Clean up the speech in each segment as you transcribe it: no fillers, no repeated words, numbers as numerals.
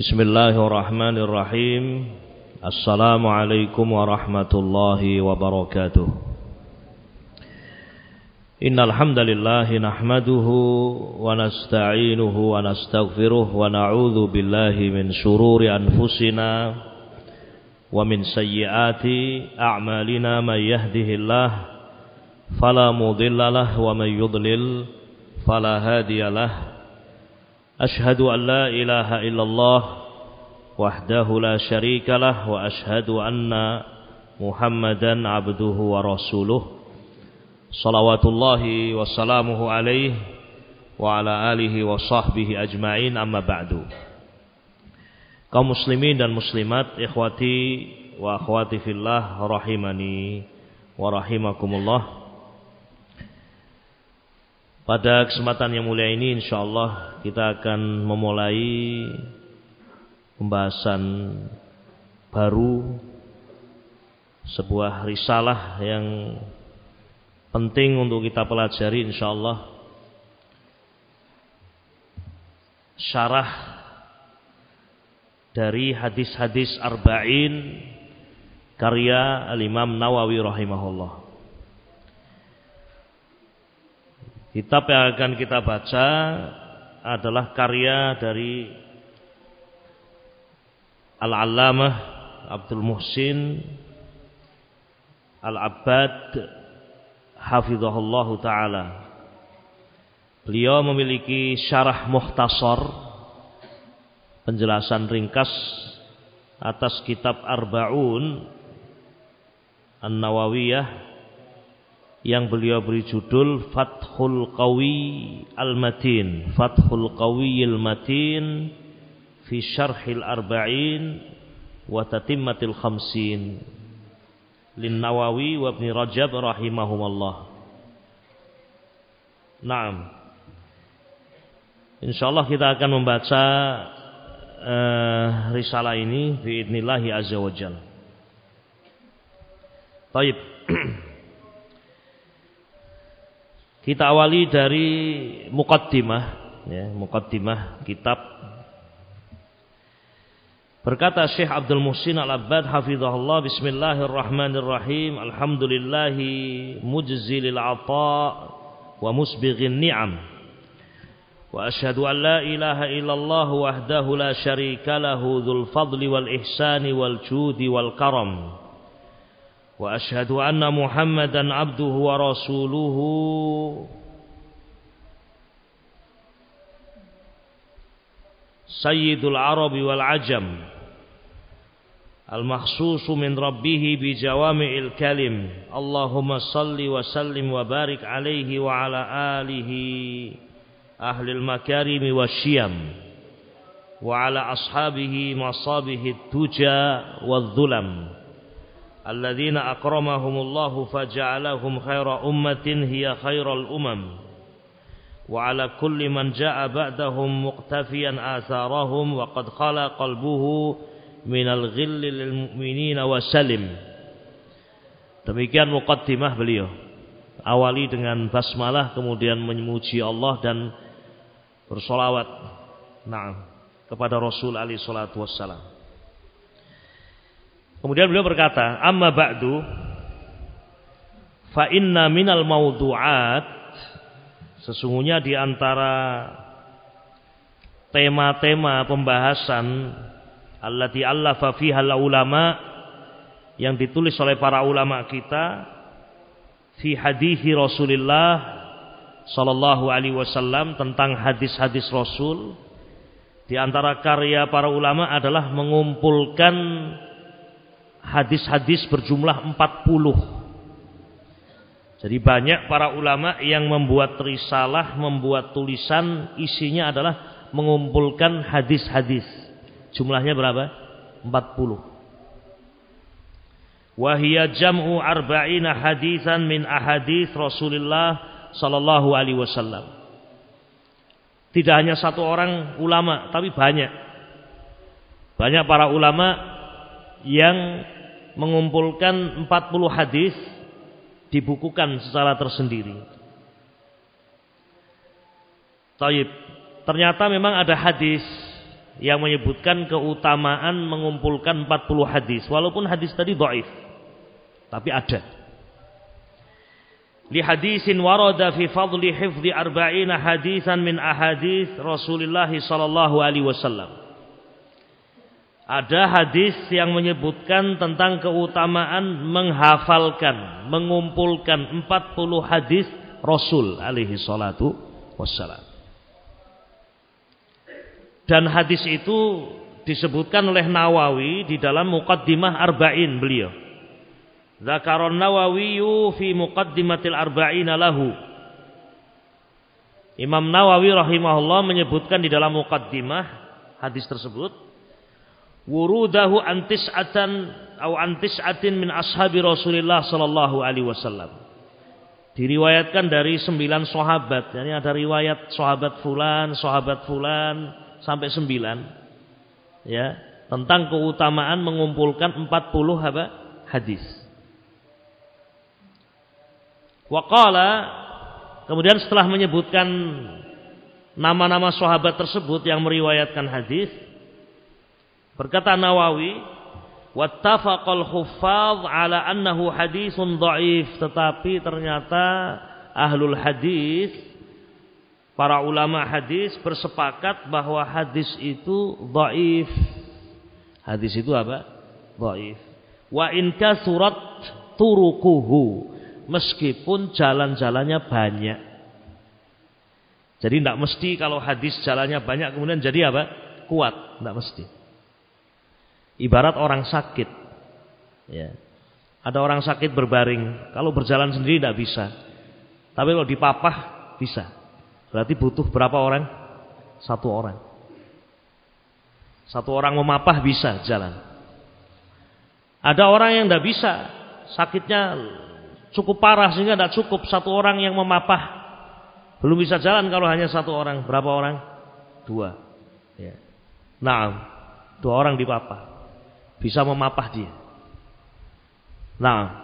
Bismillahirrahmanirrahim. Assalamualaikum warahmatullahi wabarakatuh. Innal hamdalillah nahmaduhu wa nasta'inuhu wa nastaghfiruh wa na'udzu billahi min shururi anfusina wa min sayyiati a'malina may yahdihillah fala mudilla lahu wa may yudlil fala hadiyalah. Ashhadu an la ilaha illallah wahdahu la syarika lah wa ashhadu anna Muhammadan abduhu wa rasuluh salawatullahi wa salamuhu alaihi wa ala alihi wa sahbihi ajma'in, amma ba'du. Kaum muslimin dan muslimat, ikhwati wa akhwati fillah, rahimani wa rahimakumullah. Pada kesempatan yang mulia ini insyaallah kita akan memulai pembahasan baru, sebuah risalah yang penting untuk kita pelajari insyaallah. Syarah dari hadis-hadis arba'in karya Al-Imam Nawawi rahimahullah. Kitab yang akan kita baca adalah karya dari Al-Allamah Abdul Muhsin Al-Abbad hafizahullahu ta'ala. Beliau memiliki syarah mukhtasar, penjelasan ringkas atas kitab Arba'un An-Nawawiyah yang beliau beri judul Fathul Qawi Al-Matin, Fathul Qawi Al-Matin fi Syarhil Arba'in wa Tatimmatil Khamsin lin Nawawi wa Ibn Rajab rahimahumallah. Naam. Insyaallah kita akan membaca risalah ini biidznillah azza wajalla. Baik. Kita awali dari muqaddimah, ya, muqaddimah kitab. Berkata Syekh Abdul Muhsin Al-Abbad hafizahullah, bismillahirrahmanirrahim, alhamdulillahi mujzilil ata' wa musbighin ni'am, wa asyhadu an la ilaha illallah wahdahu la syarika lahu dzul fadli wal ihsani wal judi wal karam, wa asyhadu anna Muhammadan abduhu wa rasuluhu sayyidul arabi wal ajam al-makhsusu min rabbih bi jawami'il kalim. Allahumma salli wa sallim wa barik alaihi wa ala alihi ahlil makarimi wasyiyam wa ala ashabihi masabihi tuja wadh-dhulam alladzina akramahumullahu faja'alahum khaira ummatin hiya khairal umam wa ala kulli man ja'a ba'dahum muqtafiyan atharahum wa qad khala qalbuhu minal ghilli lil mu'minina wa salim. Demikian muqaddimah beliau. Awali dengan basmalah, kemudian memuji Allah dan bersolawat kepada Rasul alaihi salatu wassalam. Kemudian beliau berkata, amma ba'du fa inna minal mawdu'at, sesungguhnya di antara tema-tema pembahasan allati allafa fiha ulama, yang ditulis oleh para ulama kita, fi hadithi Rasulillah sallallahu alaihi wasallam, tentang hadis-hadis Rasul. Di antara karya para ulama adalah mengumpulkan hadis-hadis berjumlah 40. Jadi banyak para ulama yang membuat risalah, membuat tulisan, isinya adalah mengumpulkan hadis-hadis. Jumlahnya berapa? 40. Wa hiya jam'u arba'ina hadisan min ahadits Rasulullah sallallahu alaihi wasallam. Tidak hanya satu orang ulama, tapi banyak. Banyak para ulama yang mengumpulkan 40 hadis, dibukukan secara tersendiri. Taib. Ternyata memang ada hadis yang menyebutkan keutamaan mengumpulkan 40 hadis, walaupun hadis tadi dhaif, tapi ada. Li hadisin warada fi fadli hifdzi 40 hadisan min ahadits Rasulullah sallallahu alaihi wasallam. Ada hadis yang menyebutkan tentang keutamaan menghafalkan, mengumpulkan 40 hadis Rasul alaihi salatu wassalam. Dan hadis itu disebutkan oleh Nawawi di dalam Muqaddimah Arba'in beliau. Dzakaron Nawawi fi Muqaddimatil Arba'in lahu. Imam Nawawi rahimahullah menyebutkan di dalam muqaddimah hadis tersebut, wurudahu antis'atin min ashabi Rasulillah sallallahu alaihi wasallam. Diriwayatkan dari 9 sahabat. Yani ada riwayat sahabat fulan sampai 9. Ya, tentang keutamaan mengumpulkan 40 hadis. Waqala, kemudian setelah menyebutkan nama-nama sahabat tersebut yang meriwayatkan hadis, berkata Nawawi, wattafaqal huffaz ala annahu hadisun dhaif, tetapi ternyata ahlul hadis, para ulama hadis bersepakat bahwa hadis itu dhaif. Hadis itu apa? Dhaif. Wa in kasurat turuquhu, meskipun jalan-jalannya banyak. Jadi tidak mesti kalau hadis jalannya banyak kemudian jadi apa? Kuat, tidak mesti. Ibarat orang sakit, ya. Ada orang sakit berbaring, kalau berjalan sendiri tidak bisa, tapi kalau dipapah bisa. Berarti butuh berapa orang? 1 orang. 1 orang memapah bisa jalan. Ada orang yang tidak bisa, sakitnya cukup parah sehingga tidak cukup 1 orang yang memapah, belum bisa jalan kalau hanya 1 orang. Berapa orang? 2. Ya. Nah, 2 orang dipapah, bisa memapah dia. Nah,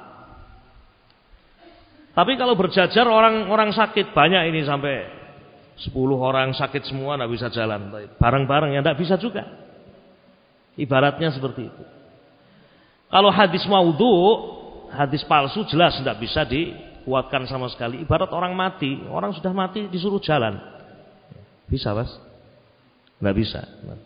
tapi kalau berjajar orang sakit banyak ini sampai 10 orang sakit semua tidak bisa jalan, bareng-bareng ya tidak bisa juga. Ibaratnya seperti itu. Kalau hadis maudhu, hadis palsu, jelas tidak bisa dikuatkan sama sekali. Ibarat orang mati, orang sudah mati disuruh jalan, bisa Mas? Tidak bisa.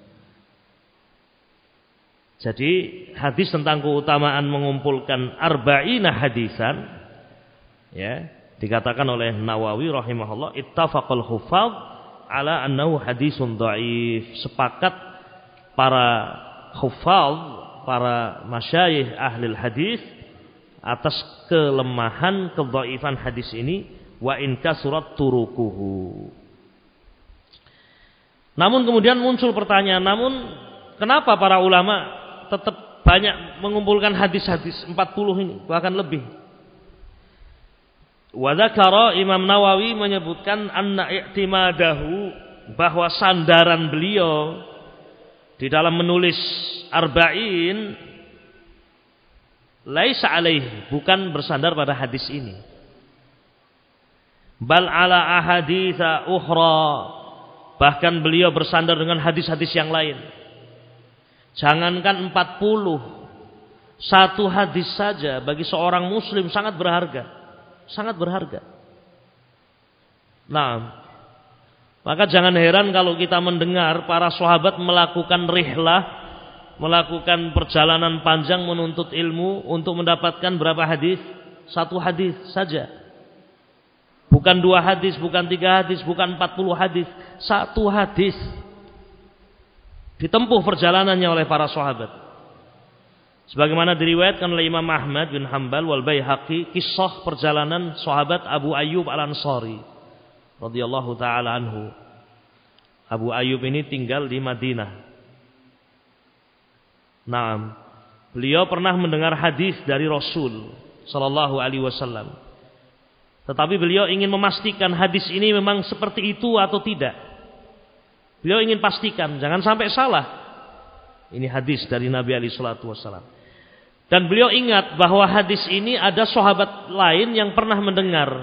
Jadi hadis tentang keutamaan mengumpulkan 40 hadisan, ya, dikatakan oleh Nawawi rahimahullah, ittafaqal huffaz ala annahu hadisun dhaif. Sepakat para huffaz, para masyayikh ahli hadis atas kelemahan, kedhaifan hadis ini, wa in kasurat turuquhu. Namun kemudian muncul pertanyaan, namun kenapa para ulama tetap banyak mengumpulkan hadis-hadis 40 ini, bahkan lebih? Wa dzakara, Imam Nawawi menyebutkan anna i'timadahu, bahwa sandaran beliau di dalam menulis arba'in laisa alaih, bukan bersandar pada hadis ini, bal ala ahaditsa ukhra, bahkan beliau bersandar dengan hadis-hadis yang lain. Jangankan 40, 1 hadis saja bagi seorang muslim sangat berharga. Sangat berharga. Nah, maka jangan heran kalau kita mendengar para sahabat melakukan rihlah, melakukan perjalanan panjang menuntut ilmu untuk mendapatkan berapa hadis? 1 hadis saja. Bukan 2 hadis, bukan 3 hadis, bukan 40 hadis. 1 hadis. Ditempuh perjalanannya oleh para sahabat. Sebagaimana diriwayatkan oleh Imam Ahmad bin Hanbal wal Baihaqi, kisah perjalanan sahabat Abu Ayyub Al-Ansari radhiyallahu taala anhu. Abu Ayyub ini tinggal di Madinah. Naam, beliau pernah mendengar hadis dari Rasul sallallahu alaihi wasallam. Tetapi beliau ingin memastikan hadis ini memang seperti itu atau tidak. Beliau ingin pastikan, jangan sampai salah. Ini hadis dari Nabi alaihi salatu wasallam. Dan beliau ingat bahwa hadis ini ada sahabat lain yang pernah mendengar.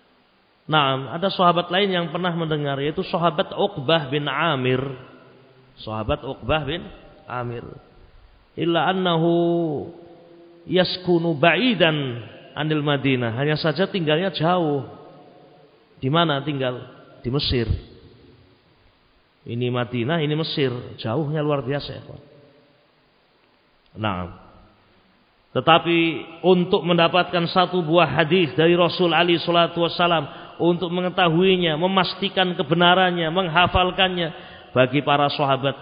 Nah, ada sahabat lain yang pernah mendengar, yaitu sahabat Uqbah bin Amir Sahabat Uqbah bin Amir. Illa annahu yaskunu ba'idan anil Madinah. Hanya saja tinggalnya jauh. Di mana tinggal? Di Mesir. Ini Madinah, ini Mesir. Jauhnya luar biasa ya. Nah, tetapi untuk mendapatkan satu buah hadis dari Rasul alaihi salatu wassalam, untuk mengetahuinya, memastikan kebenarannya, menghafalkannya, bagi para sahabat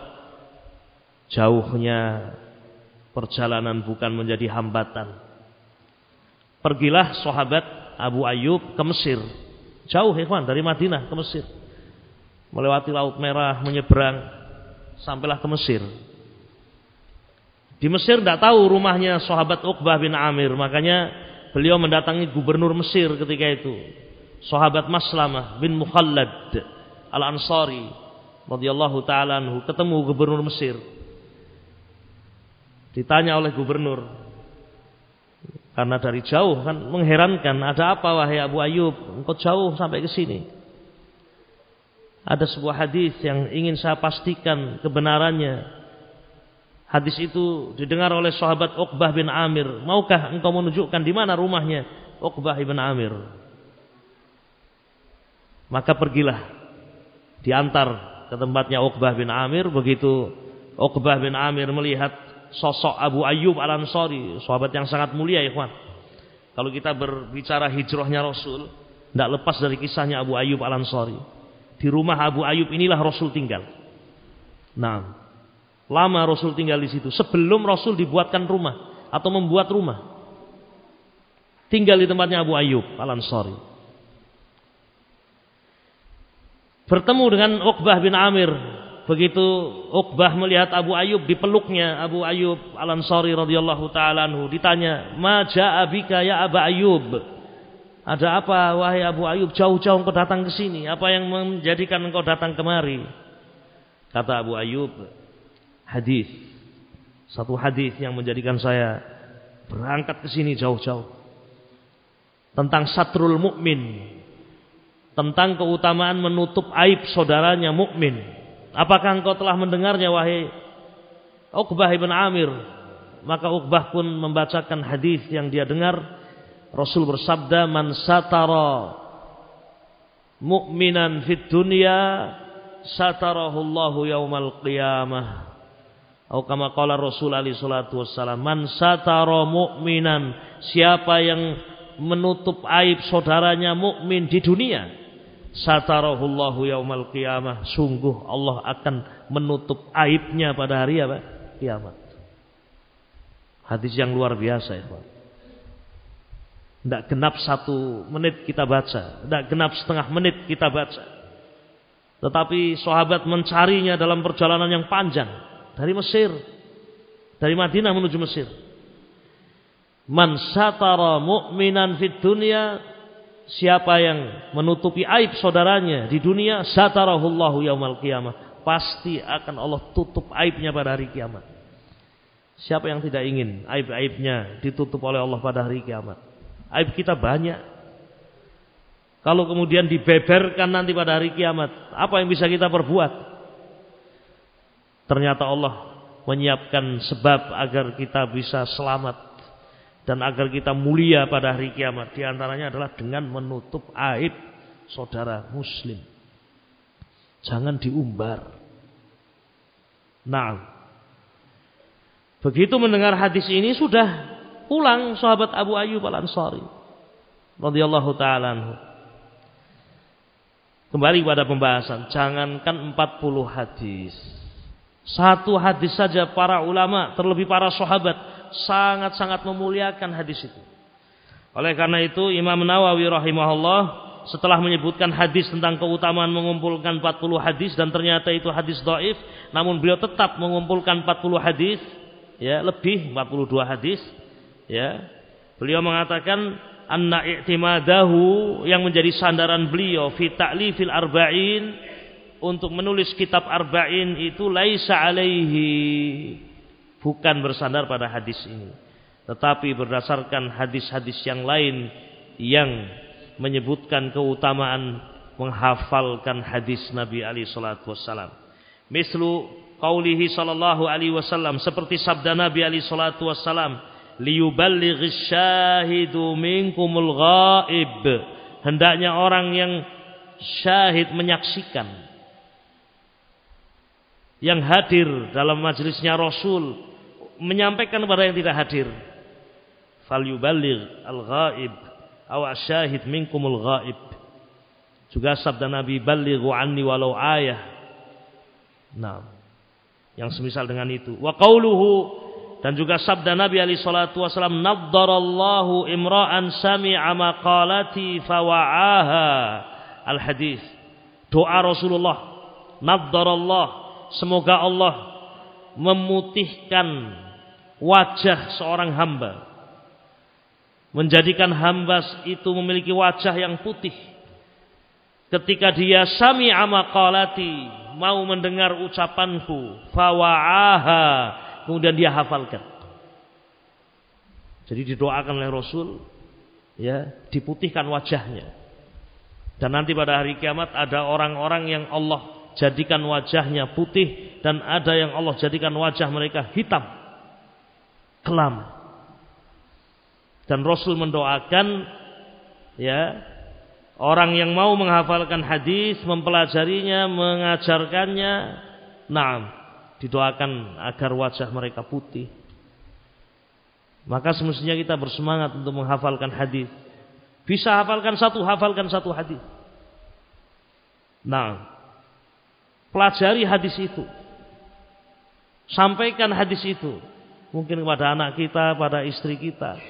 jauhnya perjalanan bukan menjadi hambatan. Pergilah sahabat Abu Ayyub ke Mesir. Jauh ikhwan, dari Madinah ke Mesir. Melewati Laut Merah, menyeberang sampailah ke Mesir. Di Mesir tidak tahu rumahnya sahabat Uqbah bin Amir, makanya beliau mendatangi gubernur Mesir ketika itu, sahabat Maslamah bin Mukhallad Al-Ansari radhiyallahu taala anhu, ketemu gubernur Mesir. Ditanya oleh gubernur, karena dari jauh kan mengherankan, ada apa wahai Abu Ayyub, engkau jauh sampai ke sini? Ada sebuah hadis yang ingin saya pastikan kebenarannya. Hadis itu didengar oleh sahabat Uqbah bin Amir. Maukah engkau menunjukkan di mana rumahnya Uqbah bin Amir? Maka pergilah, diantar ke tempatnya Uqbah bin Amir. Begitu Uqbah bin Amir melihat sosok Abu Ayyub Al-Ansari, sahabat yang sangat mulia ikhwan. Kalau kita berbicara hijrahnya Rasul, tidak lepas dari kisahnya Abu Ayyub Al-Ansari. Di rumah Abu Ayyub inilah Rasul tinggal. Nah, lama Rasul tinggal di situ. Sebelum Rasul dibuatkan rumah atau membuat rumah, tinggal di tempatnya Abu Ayyub Al-Ansari. Bertemu dengan Uqbah bin Amir. Begitu Uqbah melihat Abu Ayyub, dipeluknya Abu Ayyub Al-Ansari radhiyallahu taala anhu. Ditanya, "Ma jaa bika ya Aba Ayyub?" Ada apa wahai Abu Ayyub, jauh-jauh engkau datang ke sini? Apa yang menjadikan engkau datang kemari? Kata Abu Ayyub, hadis. Satu hadis yang menjadikan saya berangkat ke sini jauh-jauh. Tentang satrul mukmin. Tentang keutamaan menutup aib saudaranya mukmin. Apakah engkau telah mendengarnya wahai Uqbah bin Amir? Maka Uqbah pun membacakan hadis yang dia dengar. Rasul bersabda, "Man satara mu'minan fid dunya satarahu Allahu yaumal qiyamah." Atau kama qala Rasul alaihi salatu wassalam, "Man satara mu'minan," siapa yang menutup aib saudaranya mukmin di dunia, satarahu Allahu yaumal qiyamah, sungguh Allah akan menutup aibnya pada hari apa? Kiamat. Hadis yang luar biasa ya, Pak. Tidak genap 1 menit kita baca, tidak genap setengah menit kita baca. Tetapi sahabat mencarinya dalam perjalanan yang panjang dari Mesir, dari Madinah menuju Mesir. Man satara mu'minan fid dunya, siapa yang menutupi aib saudaranya di dunia, satarahullahu yaumal qiyamah, pasti akan Allah tutup aibnya pada hari kiamat. Siapa yang tidak ingin aib-aibnya ditutup oleh Allah pada hari kiamat? Aib kita banyak. Kalau kemudian dibeberkan nanti pada hari kiamat, apa yang bisa kita perbuat? Ternyata Allah menyiapkan sebab agar kita bisa selamat dan agar kita mulia pada hari kiamat. Di antaranya adalah dengan menutup aib saudara muslim. Jangan diumbar. Nah, begitu mendengar hadis ini sudah pulang sahabat Abu Ayyub Al-Ansari radhiyallahu taala anhu. Kembali pada pembahasan, jangankan 40 hadis. 1 hadis saja para ulama, terlebih para sahabat, sangat-sangat memuliakan hadis itu. Oleh karena itu Imam Nawawi rahimahullah setelah menyebutkan hadis tentang keutamaan mengumpulkan 40 hadis dan ternyata itu hadis dhaif, namun beliau tetap mengumpulkan 40 hadis, ya, lebih 42 hadis. Ya, beliau mengatakan anna i'timadahu, yang menjadi sandaran beliau fi ta'lifil arba'in, untuk menulis kitab arba'in itu laisa alaihi, bukan bersandar pada hadis ini, tetapi berdasarkan hadis-hadis yang lain yang menyebutkan keutamaan menghafalkan hadis Nabi alaihi salatu wassalam. Mislu qaulihi sallallahu alaihi wasallam, seperti sabda Nabi alaihi salatu wasallam, liyuballighis syahidu minkumul ghaib, hendaknya orang yang syahid menyaksikan, yang hadir dalam majelisnya Rasul menyampaikan kepada yang tidak hadir. Falyuballigh al-ghaib aw asyahid minkumul ghaib. Juga sabda Nabi, ballighu anni walau ayah. Nah, yang semisal dengan itu. Wa qauluhu, dan juga sabda Nabi alaihi salatu wasallam, naddarallahu imra'an sami'a maqalati fawa'aha. Al-hadis. Doa Rasulullah, naddarallah, semoga Allah memutihkan wajah seorang hamba, menjadikan hamba itu memiliki wajah yang putih ketika dia sami'a maqalati, mau mendengar ucapanku, fawa'aha, kemudian dia hafalkan. Jadi didoakan oleh Rasul, ya, diputihkan wajahnya. Dan nanti pada hari kiamat ada orang-orang yang Allah jadikan wajahnya putih, dan ada yang Allah jadikan wajah mereka hitam, kelam. Dan Rasul mendoakan, ya, orang yang mau menghafalkan hadis, mempelajarinya, mengajarkannya, didoakan agar wajah mereka putih. Maka semestinya kita bersemangat untuk menghafalkan hadis. Bisa hafalkan satu hadis. Pelajari hadis itu. Sampaikan hadis itu. Mungkin kepada anak kita, pada istri kita.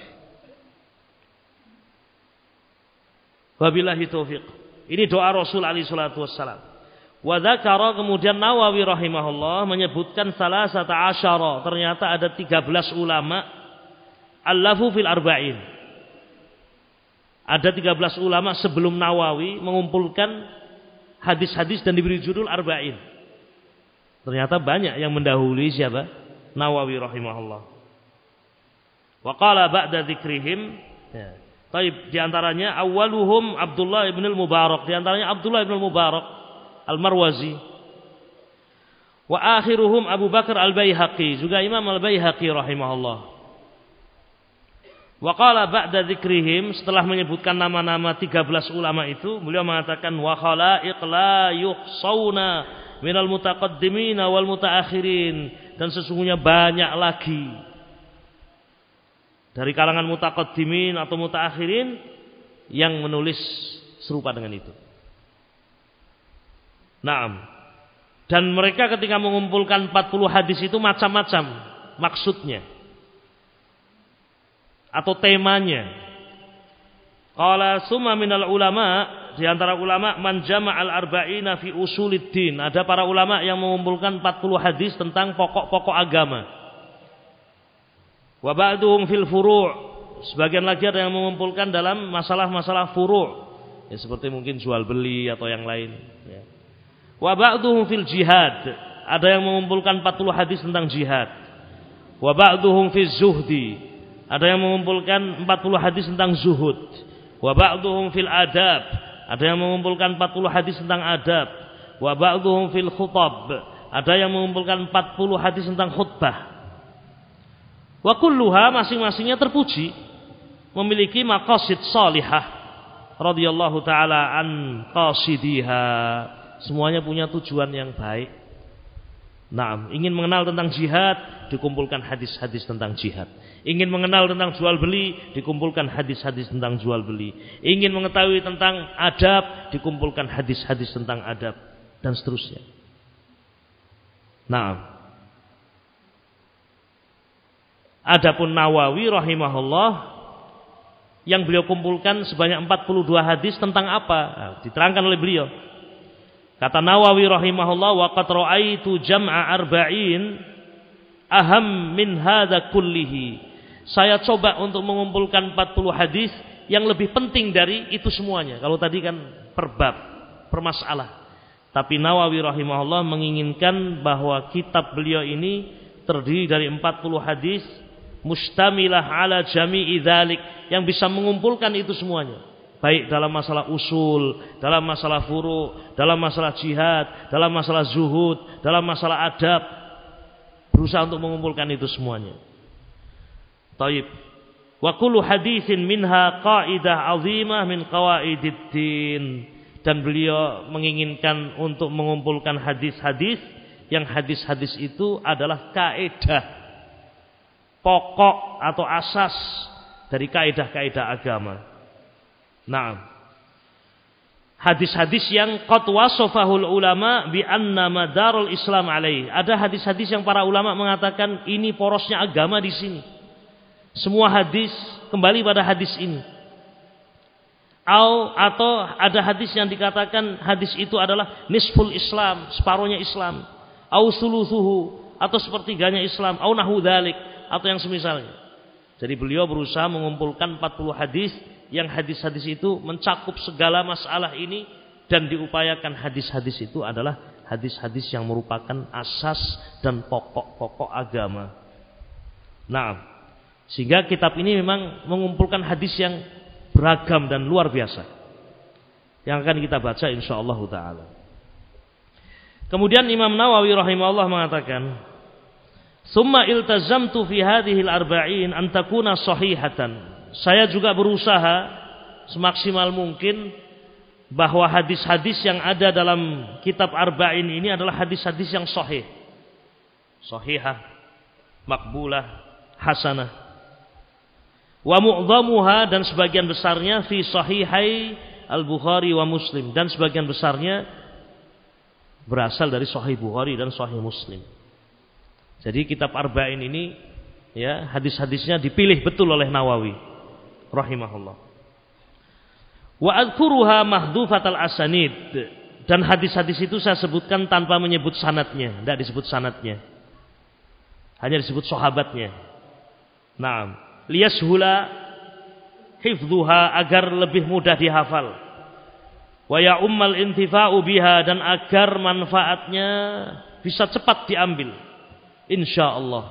Wabillahi taufiq. Ini doa Rasul alaihi salatu wassalam. Wa dzakara, kemudian Nawawi rahimahullah menyebutkan salasata asyara, ternyata ada 13 ulama allafu fil arba'in. Ada 13 ulama sebelum Nawawi mengumpulkan hadis-hadis dan diberi judul arba'in. Ternyata banyak yang mendahului siapa? Nawawi rahimahullah. Wa qala ba'da dzikrihim, ya. Taib, di antaranya awwaluhum Abdullah ibn al-Mubarak, di antaranya Abdullah ibn al-Mubarak al-Marwazi. Wa akhiruhum Abu Bakar al-Baihaqi, juga Imam al-Baihaqi rahimahullah. Wa qala ba'da dzikrihim, setelah menyebutkan nama-nama 13 ulama itu, beliau mengatakan wa khalaiq la yuhsauna minal mutaqaddimin wal mutaakhirin, dan sesungguhnya banyak lagi dari kalangan mutaqaddimin atau mutaakhirin yang menulis serupa dengan itu. Dan mereka ketika mengumpulkan 40 hadis itu macam-macam maksudnya atau temanya. Qala summa minal ulama, di antara ulama man jama'al arba'ina fi usuliddin, ada para ulama yang mengumpulkan 40 hadis tentang pokok-pokok agama. Wa ba'duhum fil furu', sebagian lagi ada yang mengumpulkan dalam masalah-masalah furu', ya, seperti mungkin jual beli atau yang lain, ya. Wa ba'duhum fil jihad, ada yang mengumpulkan 40 hadis tentang jihad. Wa ba'duhum fil zuhdi, ada yang mengumpulkan 40 hadis tentang zuhud. Wa ba'duhum fil adab, ada yang mengumpulkan 40 hadis tentang adab. Wa ba'duhum fil khutab, ada yang mengumpulkan 40 hadis tentang khutbah. Wa kulluha, masing-masingnya terpuji, memiliki maqasid salihah radhiyallahu taala an qasidiha, semuanya punya tujuan yang baik. Ingin mengenal tentang jihad, dikumpulkan hadis-hadis tentang jihad. Ingin mengenal tentang jual beli, dikumpulkan hadis-hadis tentang jual beli. Ingin mengetahui tentang adab, dikumpulkan hadis-hadis tentang adab, dan seterusnya. Adapun Nawawi rahimahullah, yang beliau kumpulkan sebanyak 42 hadis tentang apa? Diterangkan oleh beliau. Kata Nawawi rahimahullah, wa qad ra'aitu jam'a arba'in aham min hadza kullihi. Saya coba untuk mengumpulkan 40 hadis yang lebih penting dari itu semuanya. Kalau tadi kan per bab, per masalah. Tapi Nawawi rahimahullah menginginkan bahwa kitab beliau ini terdiri dari 40 hadis mustamilah ala jami'i dzalik, yang bisa mengumpulkan itu semuanya. Baik dalam masalah usul, dalam masalah furu', dalam masalah jihad, dalam masalah zuhud, dalam masalah adab, berusaha untuk mengumpulkan itu semuanya. Taib. Wa kullu haditsin minha qaidah 'azimah min qawaididdin. Dan beliau menginginkan untuk mengumpulkan hadis-hadis yang hadis-hadis itu adalah kaidah pokok atau asas dari kaidah-kaidah agama. Nah, hadis-hadis yang qad wasafahul ulama bi anna madarul Islam alaih. Ada hadis-hadis yang para ulama mengatakan ini porosnya agama di sini. Semua hadis kembali pada hadis ini. Atau ada hadis yang dikatakan hadis itu adalah nisful Islam, separuhnya Islam. Au sulusuhu, atau sepertiganya Islam. Au nahu dzalik, atau yang semisalnya. Jadi beliau berusaha mengumpulkan 40 hadis yang hadis-hadis itu mencakup segala masalah ini, dan diupayakan hadis-hadis itu adalah hadis-hadis yang merupakan asas dan pokok-pokok agama. Nah, sehingga kitab ini memang mengumpulkan hadis yang beragam dan luar biasa yang akan kita baca insyaallah taala. Kemudian Imam Nawawi rahimahullah mengatakan, "Tsumma iltazamtu fi hadhihi al-arba'in an takuna sahihatan." Saya juga berusaha semaksimal mungkin bahwa hadis-hadis yang ada dalam kitab Arba'in ini adalah hadis-hadis yang sahih. Sahihah, makbulah, hasanah. Wa mu'dhamuha, dan sebagian besarnya fi sahihai al-Bukhari wa Muslim, dan sebagian besarnya berasal dari Sahih Bukhari dan Sahih Muslim. Jadi kitab Arba'in ini ya hadis-hadisnya dipilih betul oleh Nawawi rahimahullah. Wa adzuruha mahdhufatal asanid, dan hadis-hadis itu saya sebutkan tanpa menyebut sanadnya, tidak disebut sanadnya. Hanya disebut sahabatnya. Naam. Liyashula hifdhuha, agar lebih mudah dihafal. Wa ya ummal intifa'u biha, dan agar manfaatnya bisa cepat diambil insyaallah.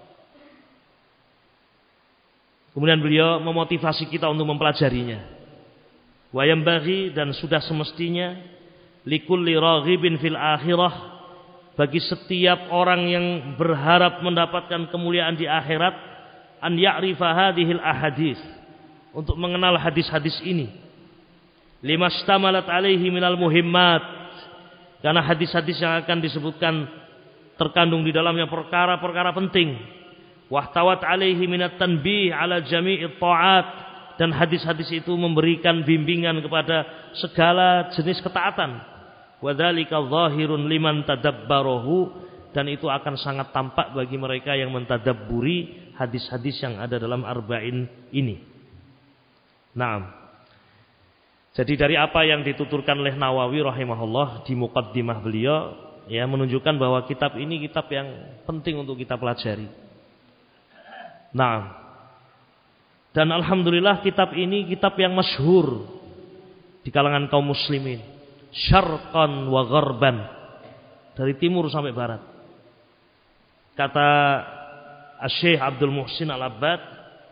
Kemudian beliau memotivasi kita untuk mempelajarinya. Wa yambaghi, dan sudah semestinya, likulli raghibin fil akhirah, bagi setiap orang yang berharap mendapatkan kemuliaan di akhirat, an ya'rifa hadhil ahadits, untuk mengenal hadis-hadis ini. Limastamalat alaihi minal muhimmat, karena hadis-hadis yang akan disebutkan terkandung di dalamnya perkara-perkara penting. Wahtawat alaihi minat tanbih ala jami'it ta'at, dan hadis-hadis itu memberikan bimbingan kepada segala jenis ketaatan. Wadzalika dhahirun liman tadabbarahu, dan itu akan sangat tampak bagi mereka yang mentadabburi hadis-hadis yang ada dalam Arba'in ini. Nah, jadi dari apa yang dituturkan oleh Nawawi rahimahullah di muqaddimah beliau, ya menunjukkan bahwa kitab ini kitab yang penting untuk kita pelajari. Nah, dan alhamdulillah kitab ini kitab yang masyhur di kalangan kaum muslimin, syarqan wa gharban, dari timur sampai barat. Kata Syekh Abdul Muhsin Al-Abbad,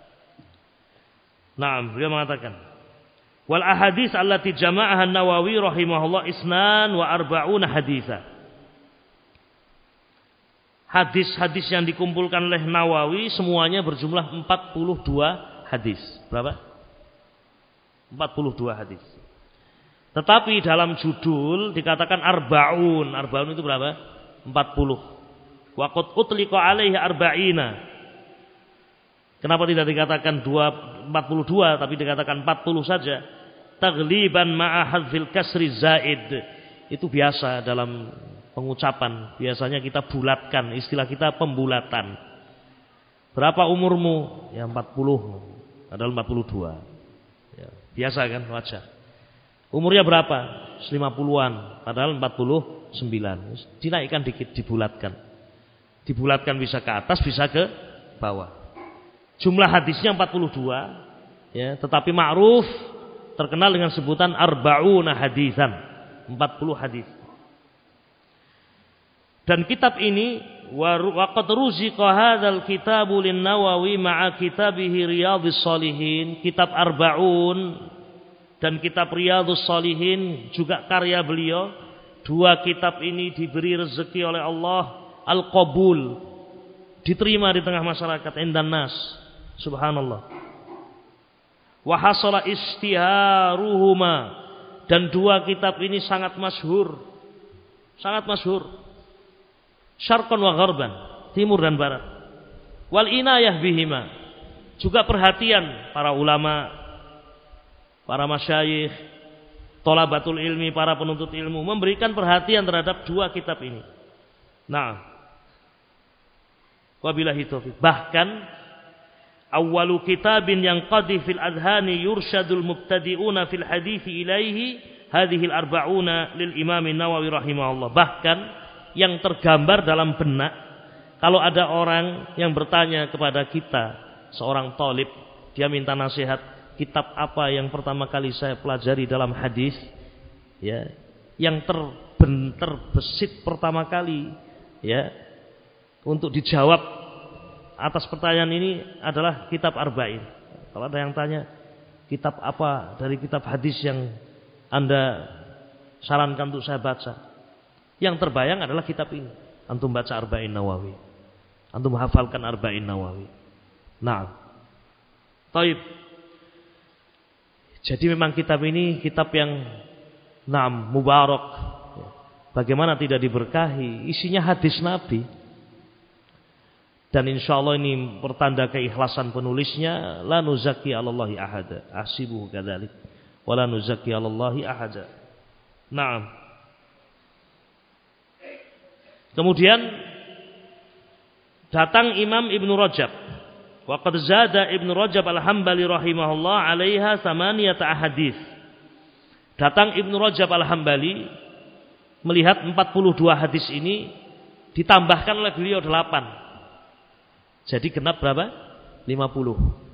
na'am, beliau mengatakan, wal ahadits allati jama'aha Nawawi rahimahullah isnan wa arba'una haditsa. Hadis-hadis yang dikumpulkan oleh Nawawi semuanya berjumlah 42 hadis. Berapa? 42 hadis. Tetapi dalam judul dikatakan arba'un. Arba'un itu berapa? 40. Wa qad utliqa alaihi arba'ina. Kenapa tidak dikatakan 42 tapi dikatakan 40 saja? Taghliban ma'a hadzil kasri zaid. Itu biasa dalam pengucapan. Biasanya kita bulatkan, istilah kita pembulatan. Berapa umurmu? Ya 40. Padahal 42. Ya, biasa kan, wajar. Umurnya berapa? 50-an, padahal 49. Dinaikkan dikit, dibulatkan. Dibulatkan bisa ke atas, bisa ke bawah. Jumlah hadisnya 42, ya, tetapi ma'ruf, terkenal dengan sebutan arba'una hadisan, 40 hadis. Dan kitab ini wa qad ruziqa hadzal kitabu lin Nawawi ma'a kitabihi Riyadhus Shalihin, kitab Arba'un dan kitab Riyadhus Shalihin juga karya beliau. Dua kitab ini diberi rezeki oleh Allah al-qabul, diterima di tengah masyarakat, indan nas. Subhanallah. Wa hasala istiharuhuma, dan dua kitab ini sangat masyhur. Sangat masyhur. Syarqan wa gharban, timur dan barat. Wal inayah bihima, juga perhatian para ulama, para masyayikh, thalabatul ilmi, para penuntut ilmu memberikan perhatian terhadap dua kitab ini. Nah, wabillahi taufiq. Bahkan awwalu kitabin yang qadi fil adhani yursyadul mubtadi'una fil hadithi ilaihi hadhil arba'una lil imam Nawawi rahimahullah. Bahkan yang tergambar dalam benak kalau ada orang yang bertanya kepada kita, seorang talib, dia minta nasihat, kitab apa yang pertama kali saya pelajari dalam hadis, ya, yang terbesit pertama kali, ya, untuk dijawab atas pertanyaan ini adalah kitab Arba'in. Kalau ada yang tanya, kitab apa dari kitab hadis yang Anda sarankan untuk saya baca? Yang terbayang adalah kitab ini. Antum baca Arba'in Nawawi. Antum hafalkan Arba'in Nawawi. Nah, taib. Jadi memang kitab ini kitab yang mubarak. Bagaimana tidak diberkahi? Isinya hadis Nabi. Dan insya Allah ini pertanda keikhlasan penulisnya. La nuzaki 'alallahi ahada. Ahsibuhu kadzalik. Wa la nuzaki 'alallahi ahada. Naam. Kemudian datang Imam Ibnu Rajab. Wa qad zada Ibnu Rajab Al-Hambali rahimahullah 'alaiha thamaniyata ahadits. Datang Ibnu Rajab Al-Hambali melihat 42 hadis ini ditambahkan oleh beliau 8. Jadi genap berapa? 50.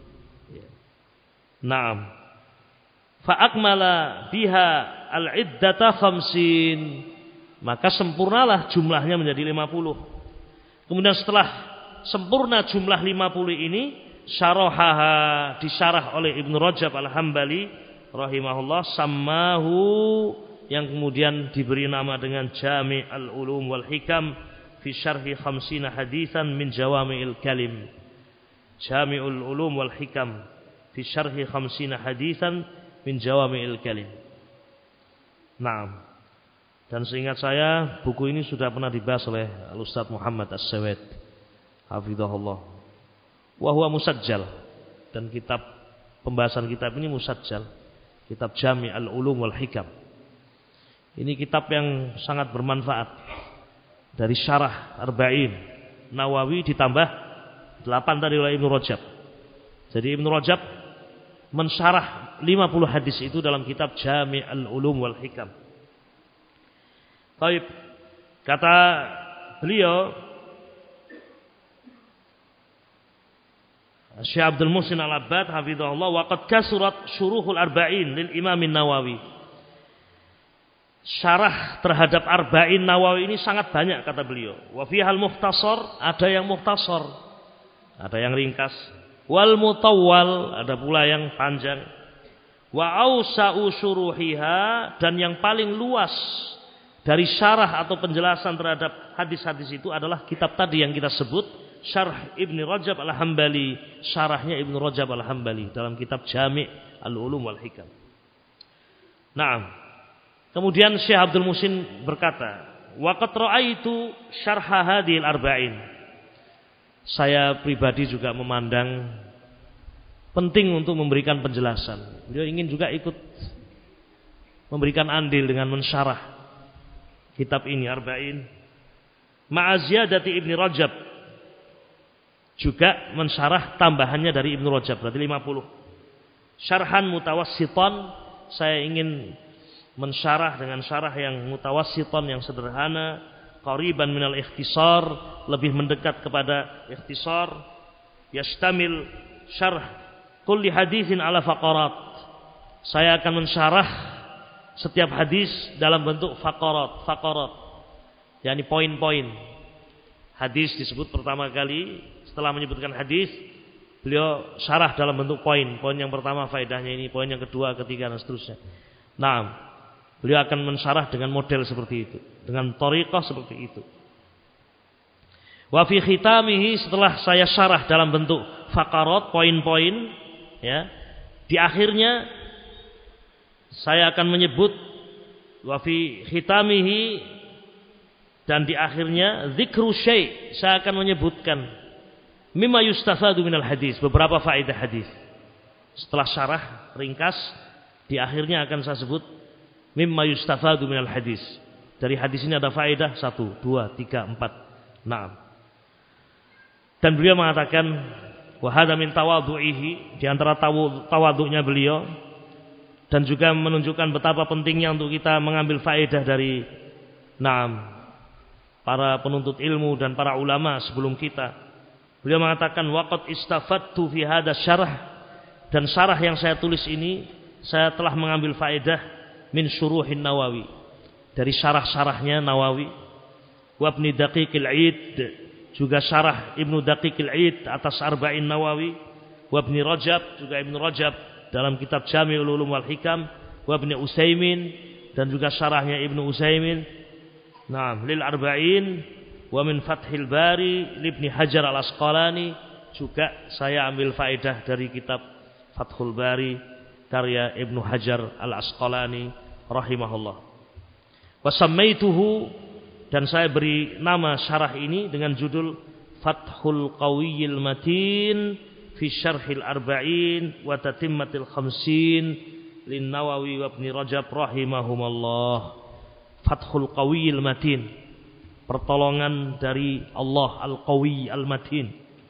Naam. Fa akmala biha al-iddata 50. Maka sempurnalah jumlahnya menjadi 50. Kemudian setelah sempurna jumlah 50 ini, syarahaha, disyarah oleh Ibnu Rajab Al-Hambali rahimahullah, sammahu, yang kemudian diberi nama dengan Jami' al-Ulum wal Hikam fi syarhi 50 hadisan min jawami'il kalim. Jami'ul Ulum wal Hikam fi syarhi 50 hadisan min jawami'il kalim. Naam. Dan seingat saya buku ini sudah pernah dibahas oleh Al-Ustaz Muhammad As-Sawed hafizahullah. Wa huwa musajjal, dan pembahasan kitab ini musajjal. Kitab Jami' al-Ulum wal Hikam. Ini kitab yang sangat bermanfaat. Dari syarah Arba'in Nawawi ditambah 8 tadi oleh Ibnu Rajab. Jadi Ibnu Rajab mensyarah 50 hadis itu dalam kitab Jami' al-Ulum wal Hikam. Baik, kata beliau Syekh Abdul Muhsin Al-Abbad hafizahullah, wa qad kasurat syuruhul arba'in lil Imam Nawawi. Syarah terhadap Arba'in Nawawi ini sangat banyak kata beliau. Wa fihal mukhtasar, ada yang mukhtasar, ada yang ringkas. Wal mutawwal, ada pula yang panjang. Wa ausa'u syuruhiha, dan yang paling luas dari syarah atau penjelasan terhadap hadis-hadis itu adalah kitab tadi yang kita sebut, Syarh Ibnu Rajab Al-Hambali, syarahnya Ibnu Rajab Al-Hambali dalam kitab Jami' al-Ulum wal Hikam. Naam. Kemudian Syekh Abdul Muhsin berkata, wa qad ra'aitu syarha hadhil arba'in. Saya pribadi juga memandang penting untuk memberikan penjelasan. Beliau ingin juga ikut memberikan andil dengan mensyarah kitab ini Arba'in. Ma'aziyadati Ibnu Rajab, juga mensyarah tambahannya dari Ibnu Rajab, berarti 50. Syarhan mutawassitan, saya ingin mensyarah dengan syarah yang mutawassitan, yang sederhana, qariban minal ikhtisar, lebih mendekat kepada ikhtisar, yastamil syarh kulli haditsin ala faqarat. Saya akan mensyarah setiap hadis dalam bentuk faqarat, yakni poin-poin. Hadis disebut pertama kali, setelah menyebutkan hadis, beliau syarah dalam bentuk poin. Poin yang pertama faedahnya ini, poin yang kedua, ketiga, dan seterusnya. Nah, beliau akan mensyarah dengan model seperti itu, dengan thariqah seperti itu. Wa fi khitamihi, setelah saya syarah dalam bentuk faqarat, poin-poin, ya. Di akhirnya saya akan menyebut wa fi khitamihi, dan di akhirnya dzikru syai', saya akan menyebutkan mimma yustafadu minal hadis, beberapa faedah hadis. Setelah syarah ringkas, di akhirnya akan saya sebut mimma yustafadu minal hadis. Dari hadis ini ada faedah 1, 2, 3, 4. Naam. Dan beliau mengatakan wa hadza min tawadhu'ihi, di antara tawadhu'nya beliau, dan juga menunjukkan betapa pentingnya untuk kita mengambil faedah dari para penuntut ilmu dan para ulama sebelum kita. Beliau mengatakan waqad istafadtu fi hadza syarah, dan syarah yang saya tulis ini saya telah mengambil faedah min syuruhin Nawawi, dari syarah-syarahnya Nawawi, wa Ibnu Daqiqil 'Id, juga syarah Ibnu Daqiqil 'Id atas Arba'in Nawawi, wa Ibnu Rajab, juga Ibnu Rajab dalam kitab Jami'ul Ulum wal Hikam, wa Ibnu Utsaimin, dan juga syarahnya Ibnu Utsaimin lil Arba'in, wa min Fathil Bari li Ibnu Hajar Al-Asqalani, juga saya ambil faedah dari kitab Fathul Bari karya Ibnu Hajar Al-Asqalani rahimahullah. Wa sammaituhu, dan saya beri nama syarah ini dengan judul Fathul Qawiyyil Matin fi Syarhil Arba'in wa Tatimmatil Khamsin lin Nawawi wa Ibnu Rajab rahimahumullah. Fathul Qawiyyil Matin, pertolongan dari Allah Al-Qawi Al-Matin.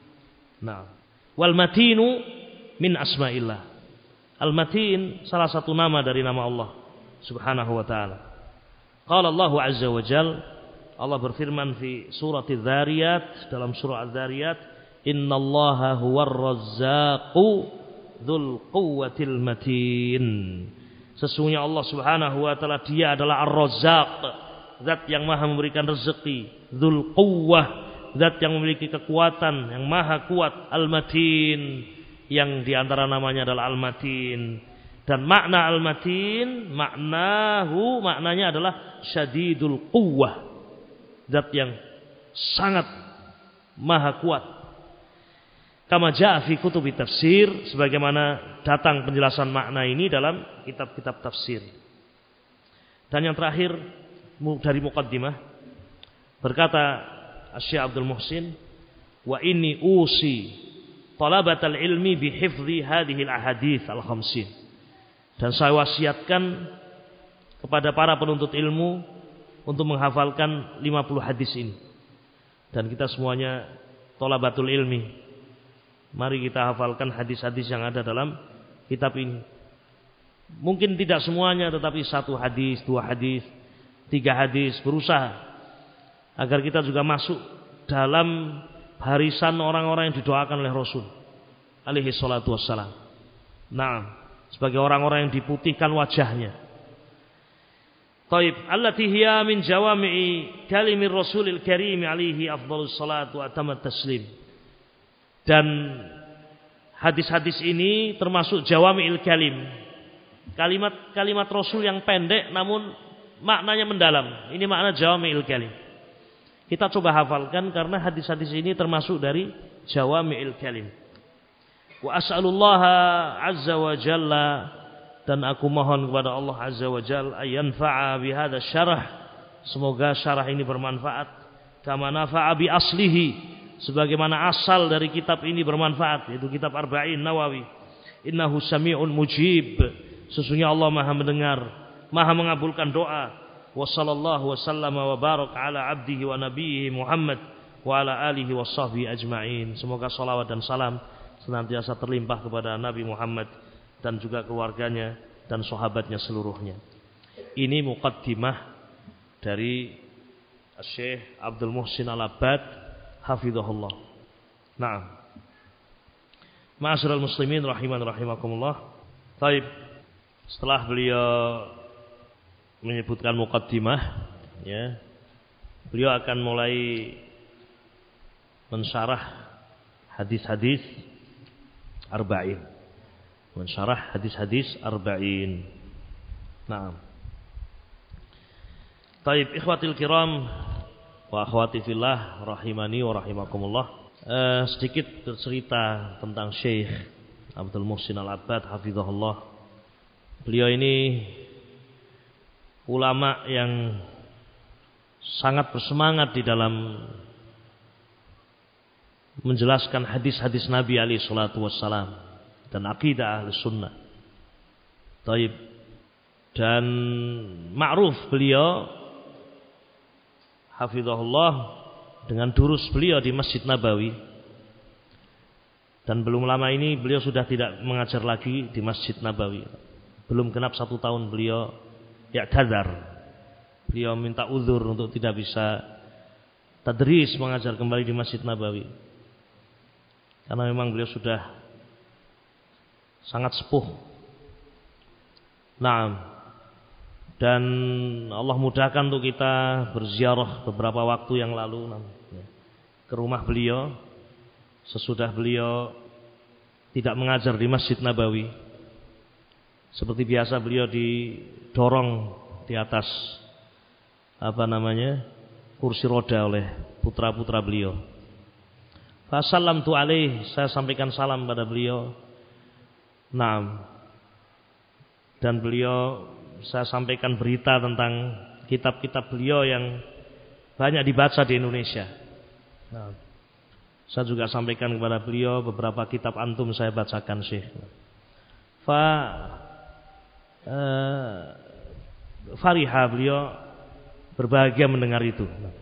Wal Matinu min asma'illah. Al-Matin salah satu nama dari nama Allah Subhanahu wa taala. Qala Allah azza wa jalla, Allah berfirman fi surat Adz-Dzariyat, dalam surah Adz-Dzariyat, innallaha huwar razzaqu dzul quwwatil matin. Sesungguhnya Allah Subhanahu wa taala Dia adalah Ar-Razzaq, zat yang maha memberikan rezeki, dzul quwwah, zat yang memiliki kekuatan, yang maha kuat, Al-Matin, yang diantara namanya adalah Al-Matin. Dan makna Al-Matin, maknanya adalah syadidul quwwah, zat yang sangat maha kuat. Kama jaa fi kutubi tafsir, sebagaimana datang penjelasan makna ini dalam kitab-kitab tafsir. Dan yang terakhir dari muqaddimah, berkata Syekh Abdul Muhsin, wa inni usi talabatal ilmi bi hifdzi hadhihi al-ahadits al-khamsin. Dan saya wasiatkan kepada para penuntut ilmu untuk menghafalkan 50 hadis ini. Dan kita semuanya talabatul ilmi, mari kita hafalkan hadis-hadis yang ada dalam kitab ini. Mungkin tidak semuanya, tetapi 1 hadis, 2 hadis, 3 hadis, berusaha agar kita juga masuk dalam barisan orang-orang yang didoakan oleh Rasul alaihi salatu wassalam. Sebagai orang-orang yang diputihkan wajahnya. Taib, allati hiya min jawami'i kalimir Rasulil Karim alaihi afdhalus salatu wa atammat taslim. Dan hadis-hadis ini termasuk jawami'il kalim, kalimat-kalimat Rasul yang pendek namun maknanya mendalam. Ini makna jawami'il kalim. Kita coba hafalkan karena hadis-hadis ini termasuk dari jawami'il kalim. Wa as'alullaha azza wa jalla, dan aku mohon kepada Allah azza wa jalla ayanfa'a bihadza syarah, semoga syarah ini bermanfaat, kama nafa'a bi aslihi, sebagaimana asal dari kitab ini bermanfaat, yaitu kitab Arba'in Nawawi. Innahu sami'un mujib, sesungguhnya Allah maha mendengar, maha mengabulkan doa. Wa sallallahu wa sallama wa barak ala abdihi wa nabiyhi Muhammad wa ala alihi wa sahbihi ajma'in. Semoga salawat dan salam senantiasa terlimpah kepada Nabi Muhammad dan juga keluarganya dan sahabatnya seluruhnya. Ini muqaddimah dari Syekh Abdul Muhsin Al-Abbad hafizahullah. Naam. Ma'asyiral muslimin rahiman rahimakumullah. Baik. Setelah beliau menyebutkan muqaddimah, ya, beliau akan mulai mensyarah hadis-hadis Arba'in. Mensyarah hadis-hadis Arba'in. Naam. Baik, ikhwatil kiram wa akhwati fillah rahimani wa rahimakumullah. Sedikit bercerita tentang Syekh Abdul Muhsin Al-Abbad hafizahullah. Beliau ini ulama yang sangat bersemangat di dalam menjelaskan hadis-hadis Nabi alaihi salatu wassalam dan akidah Ahlus Sunnah. Taib. Dan ma'ruf beliau hafizahullah dengan durus beliau di Masjid Nabawi. Dan belum lama ini beliau sudah tidak mengajar lagi di Masjid Nabawi. Belum genap 1 tahun beliau i'tadzar. Beliau minta uzur untuk tidak bisa tadris mengajar kembali di Masjid Nabawi. Karena memang beliau sudah sangat sepuh. Nah, dan Allah mudahkan untuk kita berziarah beberapa waktu yang lalu ke rumah beliau sesudah beliau tidak mengajar di Masjid Nabawi. Seperti biasa beliau didorong di atas kursi roda oleh putra-putra beliau. Fassalamtu alaih, saya sampaikan salam pada beliau. Naam. Dan beliau, saya sampaikan berita tentang kitab-kitab beliau yang banyak dibaca di Indonesia. Nah, saya juga sampaikan kepada beliau beberapa kitab antum saya bacakan Syekh. Fariha, beliau berbahagia mendengar itu.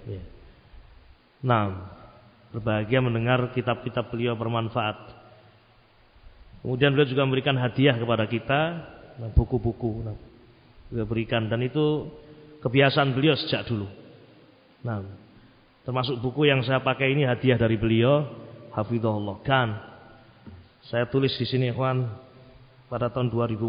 Nah, berbahagia mendengar kitab-kitab beliau bermanfaat. Kemudian beliau juga memberikan hadiah kepada kita, buku-buku. Beliau berikan, dan itu kebiasaan beliau sejak dulu. Nah, termasuk buku yang saya pakai ini hadiah dari beliau, hafizahullah. Kan saya tulis di sini, ikhwan, pada tahun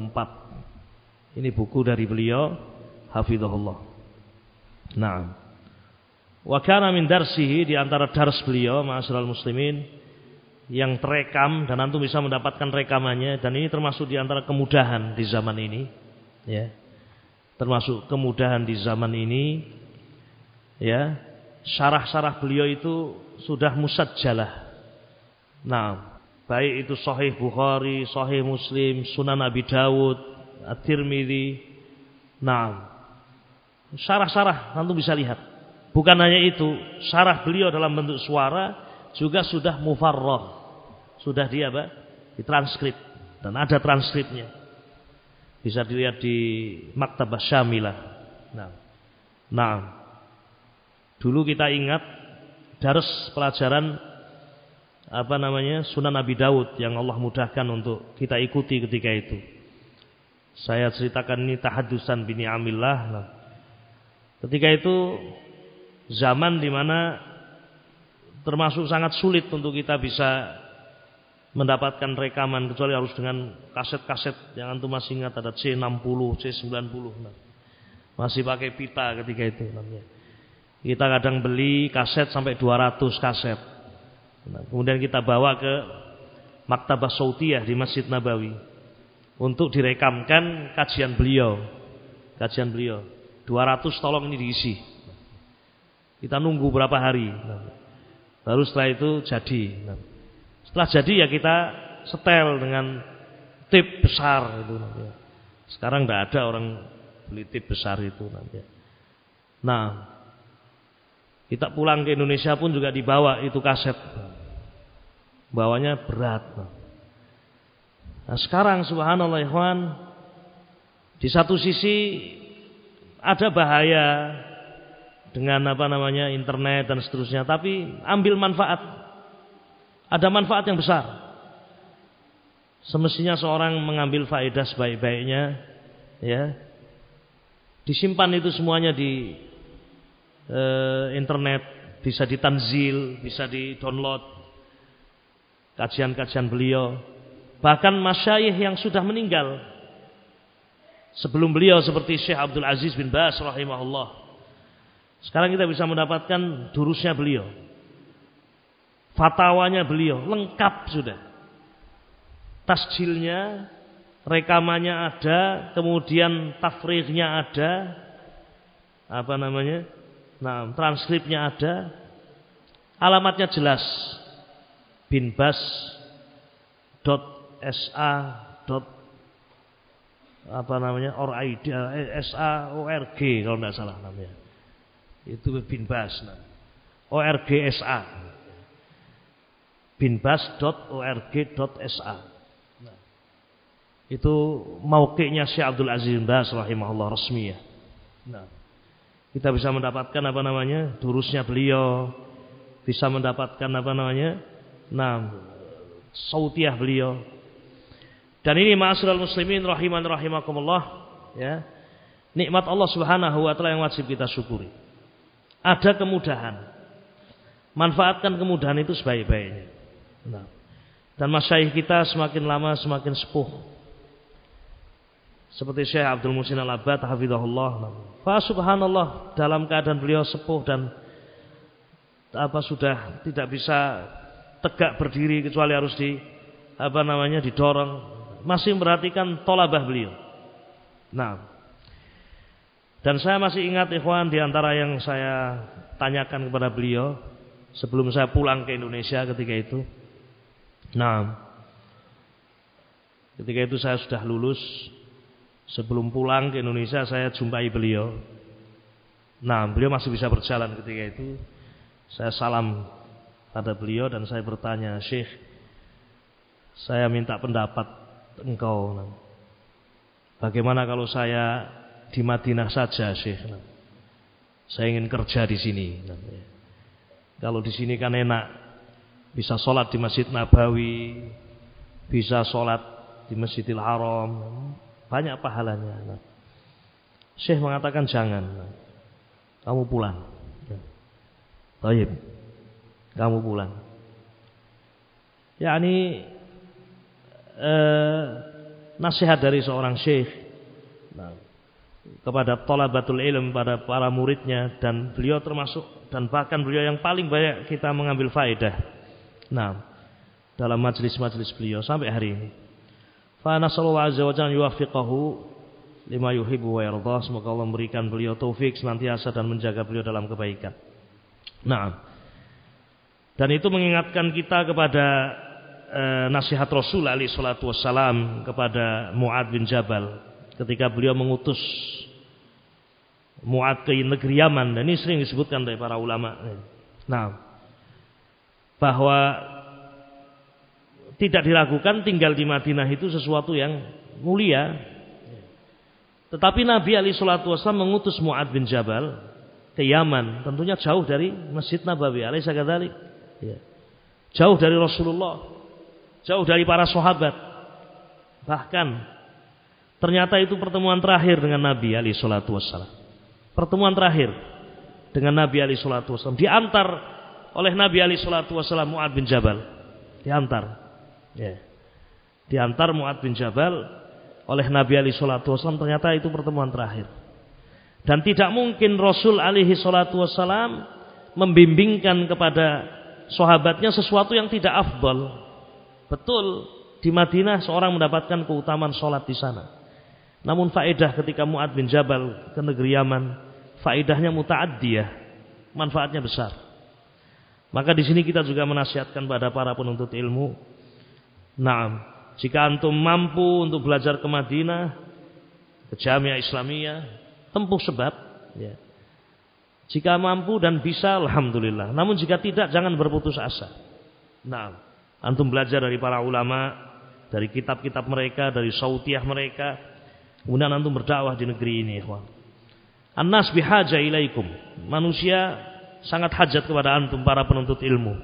2004. Ini buku dari beliau, hafizahullah. Nah, wa kana min darsihi, di antara dars beliau, ma'asyiral muslimin, yang terekam dan antum bisa mendapatkan rekamannya, dan ini termasuk di antara kemudahan di zaman ini, ya. Termasuk kemudahan di zaman ini, ya. Syarah-syarah beliau itu sudah musajjalah. Nah, baik itu Sahih Bukhari, Sahih Muslim, Sunan Abi Dawud, At-Tirmidzi. Nah, syarah-syarah antum bisa lihat. Bukan hanya itu, syarah beliau dalam bentuk suara juga sudah mufarragh. Sudah ditranskrip, dan ada transkripnya. Bisa dilihat di Maktabah Syamilah. Nah, dulu kita ingat dars pelajaran Sunan Abi Dawud yang Allah mudahkan untuk kita ikuti ketika itu. Saya ceritakan ini tahaddusan bi ni'amillah. Nah, ketika itu zaman di mana termasuk sangat sulit untuk kita bisa mendapatkan rekaman, kecuali harus dengan kaset-kaset yang antum masih ingat, ada C60, C90. Nah, masih pakai pita ketika itu namanya. Kita kadang beli kaset sampai 200 kaset. Nah, kemudian kita bawa ke Maktabah Sautiyah di Masjid Nabawi untuk direkamkan kajian beliau. 200 tolong ini diisi. Kita nunggu berapa hari. Baru setelah itu jadi. Setelah jadi ya kita setel dengan tip besar itu. Sekarang tidak ada orang beli tip besar itu. Nah, kita pulang ke Indonesia pun juga dibawa itu kaset. Bawanya berat. Nah, sekarang subhanallah ikhwan, di satu sisi ada bahaya dengan internet dan seterusnya, tapi ambil manfaat. Ada manfaat yang besar. Semestinya seorang mengambil faedah sebaik-baiknya, ya. Disimpan itu semuanya di internet, bisa ditanzil, bisa di-download kajian-kajian beliau. Bahkan masyayikh yang sudah meninggal sebelum beliau seperti Syekh Abdul Aziz bin Baz rahimahullah. Sekarang kita bisa mendapatkan durusnya beliau. Fatwanya beliau lengkap sudah. Tasjilnya, rekamannya ada, kemudian tafrighnya ada. Nah, transkripnya ada, alamatnya jelas. binbas.sa. SAORG kalau tidak salah namanya. Itu binbas. ORG SA. binbas.org.sa. Nah, itu mauqi'nya Syekh Abdul Aziz bin Baz rahimahullah resmiyah. Nah, kita bisa mendapatkan durusnya beliau, bisa mendapatkan sautiah beliau. Dan ini ma'asyiral muslimin rahimakumullah, ya. Nikmat Allah Subhanahu wa taala yang wajib kita syukuri. Ada kemudahan. Manfaatkan kemudahan itu sebaik-baiknya. Nah, dan masyayikh kita semakin lama semakin sepuh. Seperti Syekh Abdul Muhsin Al-Abbad hafizahullah. Fa subhanallah, dalam keadaan beliau sepuh dan sudah tidak bisa tegak berdiri kecuali harus didorong, masih memperhatikan tolabah beliau. Nah, dan saya masih ingat ikhwan, di antara yang saya tanyakan kepada beliau sebelum saya pulang ke Indonesia ketika itu. Nah, ketika itu saya sudah lulus. Sebelum pulang ke Indonesia saya jumpai beliau. Nah, beliau masih bisa berjalan ketika itu. Saya salam pada beliau dan saya bertanya, Syekh, saya minta pendapat engkau. Bagaimana kalau saya di Madinah saja, Syekh? Saya ingin kerja di sini. Kalau di sini kan enak, bisa sholat di Masjid Nabawi, bisa sholat di Masjidil Haram, banyak pahalanya. Syekh mengatakan jangan, kamu pulang. Baik, kamu pulang. Yani nasihat dari seorang syekh kepada thalabatul ilm, pada para muridnya, dan beliau termasuk, dan bahkan beliau yang paling banyak kita mengambil faedah dalam majlis-majlis beliau sampai hari ini. Fa nasallahu azza wa jalla yuwaffiqahu lima yuhibbu wa yarda. Semoga Allah memberikan beliau taufik senantiasa dan menjaga beliau dalam kebaikan. Dan itu mengingatkan kita kepada nasihat Rasul alaihi salatu wassalam kepada Mu'adz bin Jabal ketika beliau mengutus Mu'adz ke negeri Yaman. Dan ini sering disebutkan oleh para ulama. Bahwa tidak diragukan tinggal di Madinah itu sesuatu yang mulia. Tetapi Nabi alaihi salatu wassalam mengutus Mu'adz bin Jabal ke Yaman, tentunya jauh dari Masjid Nabawi alaihi salatu. Jauh dari Rasulullah, jauh dari para sahabat. Bahkan ternyata itu pertemuan terakhir dengan Nabi alaihi salatu wassalam. Pertemuan terakhir dengan Nabi alaihi salatu wassalam, diantar oleh Nabi alaihi salatu wassalam Mu'adz bin Jabal. Diantar Mu'adz bin Jabal oleh Nabi alaihi salatu wassalam, ternyata itu pertemuan terakhir. Dan tidak mungkin Rasul alaihi salatu wassalam membimbingkan kepada sahabatnya sesuatu yang tidak afdal. Betul, di Madinah seorang mendapatkan keutamaan sholat di sana. Namun faedah ketika Mu'adz bin Jabal ke negeri Yaman, faedahnya muta'addiyah, manfaatnya besar. Maka di sini kita juga menasihatkan pada para penuntut ilmu. Jika antum mampu untuk belajar ke Madinah, ke Jamiah Islamiyah, tempuh sebab. Jika mampu dan bisa, alhamdulillah. Namun jika tidak, jangan berputus asa. Antum belajar dari para ulama, dari kitab-kitab mereka, dari sautiah mereka. Kemudian antum berdakwah di negeri ini. An-nas bihaja ilaikum. Manusia sangat hajat kepada antum para penuntut ilmu.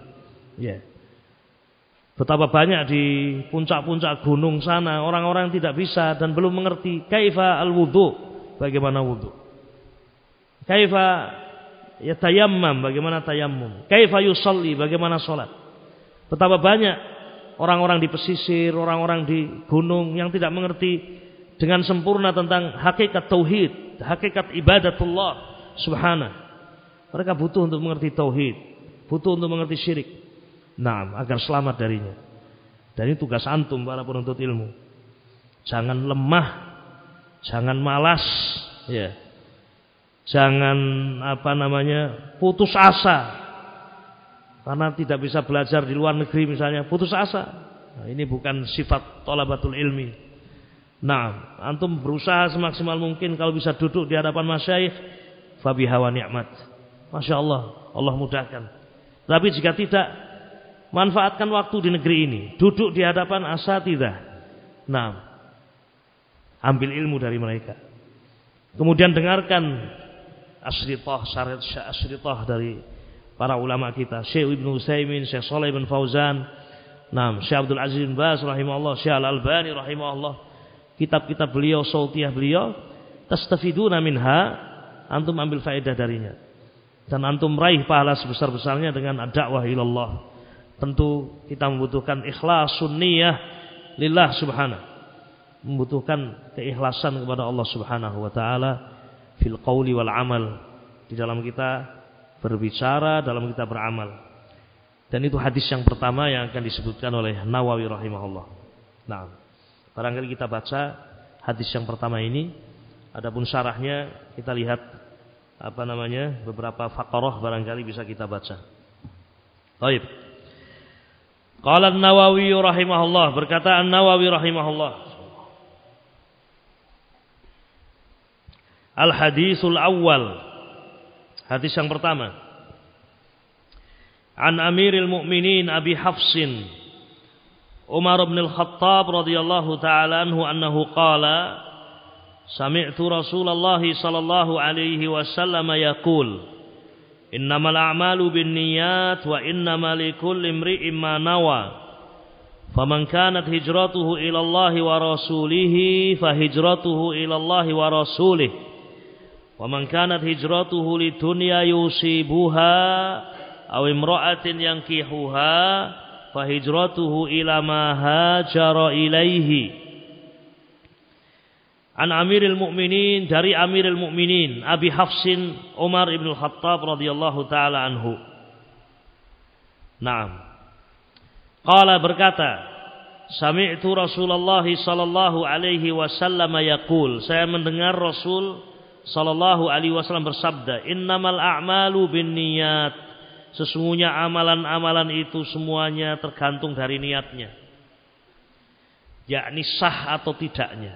Betapa banyak di puncak-puncak gunung sana orang-orang yang tidak bisa dan belum mengerti kaifa al-wudu, bagaimana wudu. Kaifa yatayammam, bagaimana tayammum. Kaifa yusalli, bagaimana salat. Betapa banyak orang-orang di pesisir, orang-orang di gunung yang tidak mengerti dengan sempurna tentang hakikat tauhid, hakikat ibadatullah subhanahu. Mereka butuh untuk mengerti tauhid, butuh untuk mengerti syirik. Agar selamat darinya. Dan ini tugas antum para penuntut ilmu. Jangan lemah, jangan malas, Jangan putus asa karena tidak bisa belajar di luar negeri misalnya, putus asa. Nah, ini bukan sifat thalabatul ilmi. Nah, antum berusaha semaksimal mungkin kalau bisa duduk di hadapan masyayikh, fabiha wa ni'mat. Masya Allah, Allah mudahkan. Tapi jika tidak, manfaatkan waktu di negeri ini, duduk di hadapan asatidzah. Nah, ambil ilmu dari mereka. Kemudian dengarkan asritah dari para ulama kita, Syekh Ibnu Utsaimin, Syekh Shalih bin Fauzan, Syekh Abdul Aziz bin Baz rahimahullah, Syekh Al-Albani rahimahullah. Kitab-kitab beliau, sautiyah beliau, tastafiduna minha, antum ambil faedah darinya. Dan antum raih pahala sebesar-besarnya dengan ad-da'wah ilallah. Tentu kita membutuhkan ikhlasun niyah lillah subhanahu. Membutuhkan keikhlasan kepada Allah subhanahu wa ta'ala fil qawli wal amal, di dalam kita berbicara, dalam kita beramal. Dan itu hadis yang pertama yang akan disebutkan oleh Nawawi rahimahullah. Nah, barangkali kita baca hadis yang pertama ini. Adapun syarahnya kita lihat beberapa faqarah barangkali bisa kita baca. Baik. Qala An-Nawawi rahimahullah, berkata An-Nawawi rahimahullah, Al-Hadisul Awwal, hadis yang pertama, An Amiril Mu'minin Abi Hafsin Umar bin Al-Khattab radhiyallahu ta'ala anhu annahu qala sami'tu Rasulullah sallallahu alaihi wasallam yaqul innamal a'malu binniyat wa innamal likulli imri'in ma nawa faman kanat hijratuhu ila Allah wa rasulih fa hijratuhu ila Allah wa rasulih wa man kanat hijratuhu lidunya yusibuha aw imra'atin yankihuha fa hijratuhu ila ma hajara ilaihi. An Amiril Mu'minin, dari Amiril Mu'minin Abi Hafsin Umar ibn Khattab radhiyallahu ta'ala anhu. Naam. Qala, berkata, sami'tu Rasulullah sallallahu alaihi wasallam yaqul, saya mendengar Rasul sallallahu alaihi wasallam bersabda, innamal a'malu binniyat, sesungguhnya amalan-amalan itu semuanya tergantung dari niatnya, yakni sah atau tidaknya,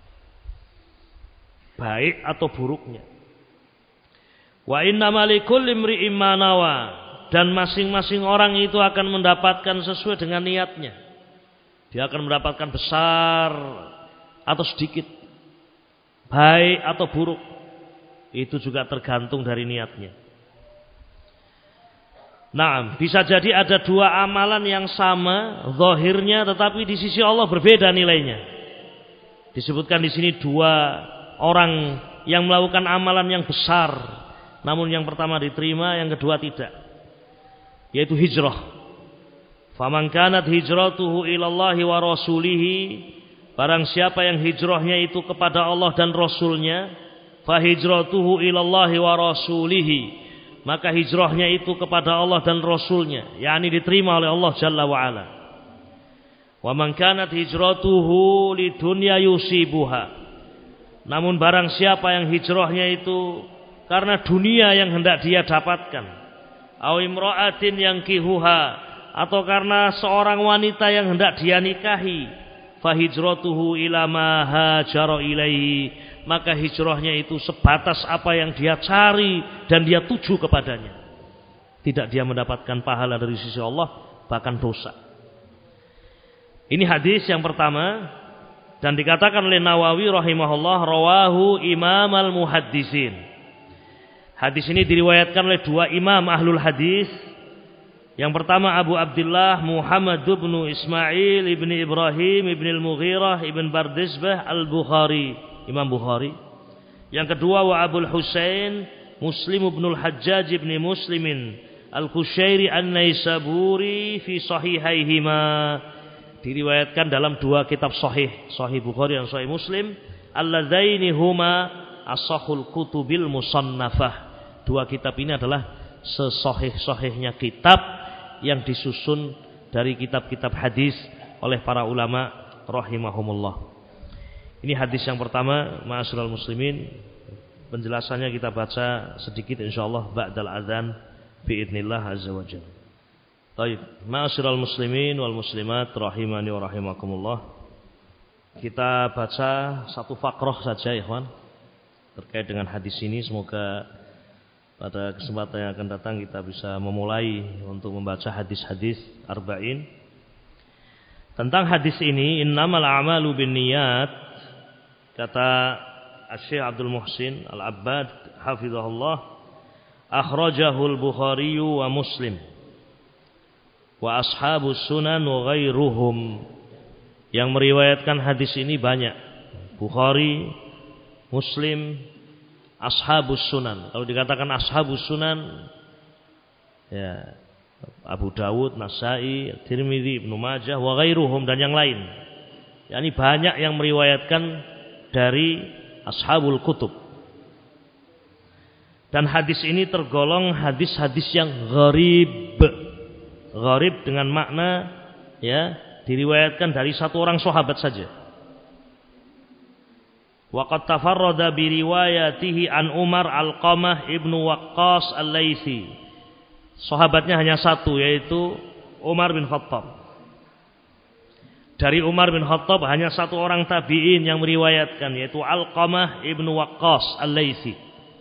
baik atau buruknya. Wa innamal likulli imri'in ma nawa, dan masing-masing orang itu akan mendapatkan sesuai dengan niatnya. Dia akan mendapatkan besar atau sedikit, baik atau buruk, itu juga tergantung dari niatnya. Nah, bisa jadi ada dua amalan yang sama zahirnya, tetapi di sisi Allah berbeda nilainya. Disebutkan di sini dua orang yang melakukan amalan yang besar, namun yang pertama diterima, yang kedua tidak, yaitu hijrah. Faman kanat hijratuhu ilallahi wa rasulihi, barang siapa yang hijrahnya itu kepada Allah dan Rasulnya, fa hijratuhu ilallahi wa rasulihi, maka hijrahnya itu kepada Allah dan Rasulnya, yakni diterima oleh Allah Jalla wa'ala. Wa man kanat hijratuhu lidunya yusibuha, namun barang siapa yang hijrahnya itu karena dunia yang hendak dia dapatkan, aw imra'atin yankihuha, atau karena seorang wanita yang hendak dia nikahi, fa hijratuhu ila ma hajara ilaihi, maka hijrahnya itu sebatas apa yang dia cari dan dia tuju kepadanya. Tidak dia mendapatkan pahala dari sisi Allah, bahkan dosa. Ini hadis yang pertama, dan dikatakan oleh Nawawi rahimahullah, rawahu imam al-muhaddisin. Hadis ini diriwayatkan oleh dua imam ahlul hadis. Yang pertama Abu Abdullah Muhammad bin Ismail ibn Ibrahim ibn al-Mughirah ibn Bardizbah al-Bukhari, Imam Bukhari. Yang kedua wa Abul Husain Muslim ibn al-Hajjaj ibn Muslimin al-Kushairi an-Naisaburi fi sahihaihima, diriwayatkan dalam dua kitab sahih, Sahih Bukhari dan Sahih Muslim, alladzaini huma ashahul kutubil musannafah. Dua kitab ini adalah sesahih-sahihnya kitab yang disusun dari kitab-kitab hadis oleh para ulama rahimahumullah. Ini hadis yang pertama, ma'asyiral muslimin, penjelasannya kita baca sedikit insyaallah ba'dal adzan biidznillah azza wajalla. Baik, ma'asyiral muslimin wal muslimat rahimani wa rahimakumullah. Kita baca satu fakrah saja ikhwan terkait dengan hadis ini, semoga pada kesempatan yang akan datang kita bisa memulai untuk membaca hadis-hadis arba'in. Tentang hadis ini, innamal a'malu binniyat, kata Syekh Abdul Muhsin Al-Abbad hafizahullah, akhrajahul Bukhari wa Muslim wa ashabus sunan wa ghairuhum. Yang meriwayatkan hadis ini banyak, Bukhari, Muslim, ashabus sunan. Kalau dikatakan ashabus sunan, ya Abu Dawud, Nasai, Tirmidzi, Ibnu Majah, wa ghairuhum, dan yang lain. Yani banyak yang meriwayatkan dari ashabul kutub. Dan hadis ini tergolong hadis-hadis yang gharib. Gharib dengan makna ya diriwayatkan dari satu orang sahabat saja. Waqad tafarrada bi riwayatihi an Umar Alqamah ibnu Waqqas Al-Laitsi. Sahabatnya hanya satu, yaitu Umar bin Khattab. Dari Umar bin Khattab hanya satu orang tabi'in yang meriwayatkan, yaitu Alqamah ibnu Waqqas Al-Laitsi.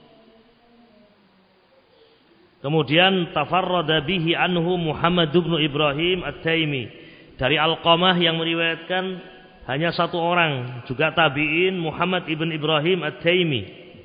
Kemudian tafarrada bihi anhu Muhammad ibnu Ibrahim At-Taimi. Dari Alqamah yang meriwayatkan hanya satu orang, juga tabi'in, Muhammad ibn Ibrahim At-Taimi.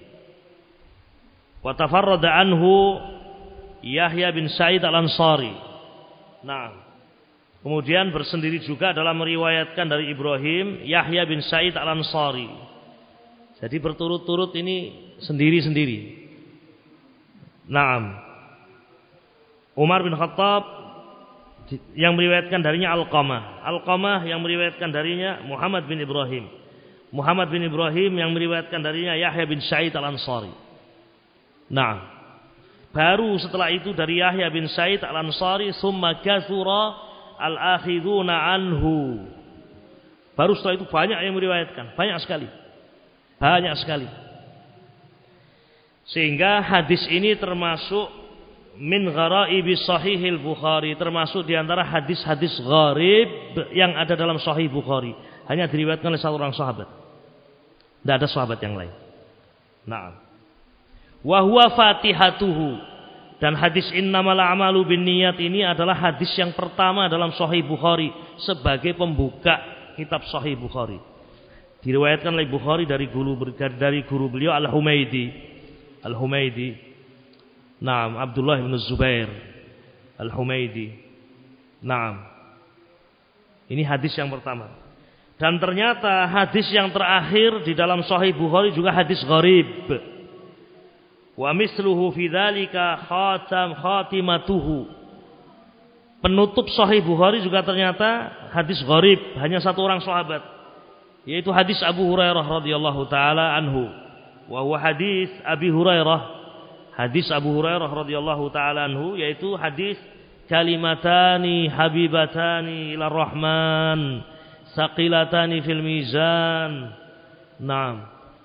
Wa tafarrada anhu Yahya bin Sa'id Al-Ansari. Nah, kemudian bersendiri juga dalam meriwayatkan dari Ibrahim Yahya bin Sa'id Al-Ansari. Jadi berturut-turut ini sendiri-sendiri. Naam. Umar bin Khattab yang meriwayatkan darinya Alqamah. Alqamah yang meriwayatkan darinya Muhammad bin Ibrahim. Muhammad bin Ibrahim yang meriwayatkan darinya Yahya bin Sa'id Al-Ansari. Nah, baru setelah itu dari Yahya bin Sa'id Al-Ansari summa katsura al-akhiduna anhu. Baru setelah itu banyak yang meriwayatkan, banyak sekali. Banyak sekali. Sehingga hadis ini termasuk min gharaibi sahihil Bukhari, termasuk di antara hadis-hadis gharib yang ada dalam sahih Bukhari. Hanya diriwayatkan oleh satu orang sahabat. Tidak ada sahabat yang lain. Nah, wa huwa fatihatuhu, dan hadis innamal a'malu binniyat ini adalah hadis yang pertama dalam sahih Bukhari sebagai pembuka kitab sahih Bukhari. Diriwayatkan oleh Bukhari dari guru beliau Al-Humaidi. Naam, Abdullah bin Zubair Al-Humaidi. Naam. Ini hadis yang pertama. Dan ternyata hadis yang terakhir di dalam sahih Bukhari juga hadis gharib. Wa misluhu fi dzalika khatimatuhu. Penutup sahih Bukhari juga ternyata hadis gharib, hanya satu orang sahabat, yaitu hadis Abu Hurairah radhiyallahu taala anhu. Wa huwa hadis Abi Hurairah. Hadis Abu Hurairah radhiyallahu taala anhu, yaitu hadis kalimatani habibatani ilar rahman saqilatani fil mizan. Naam.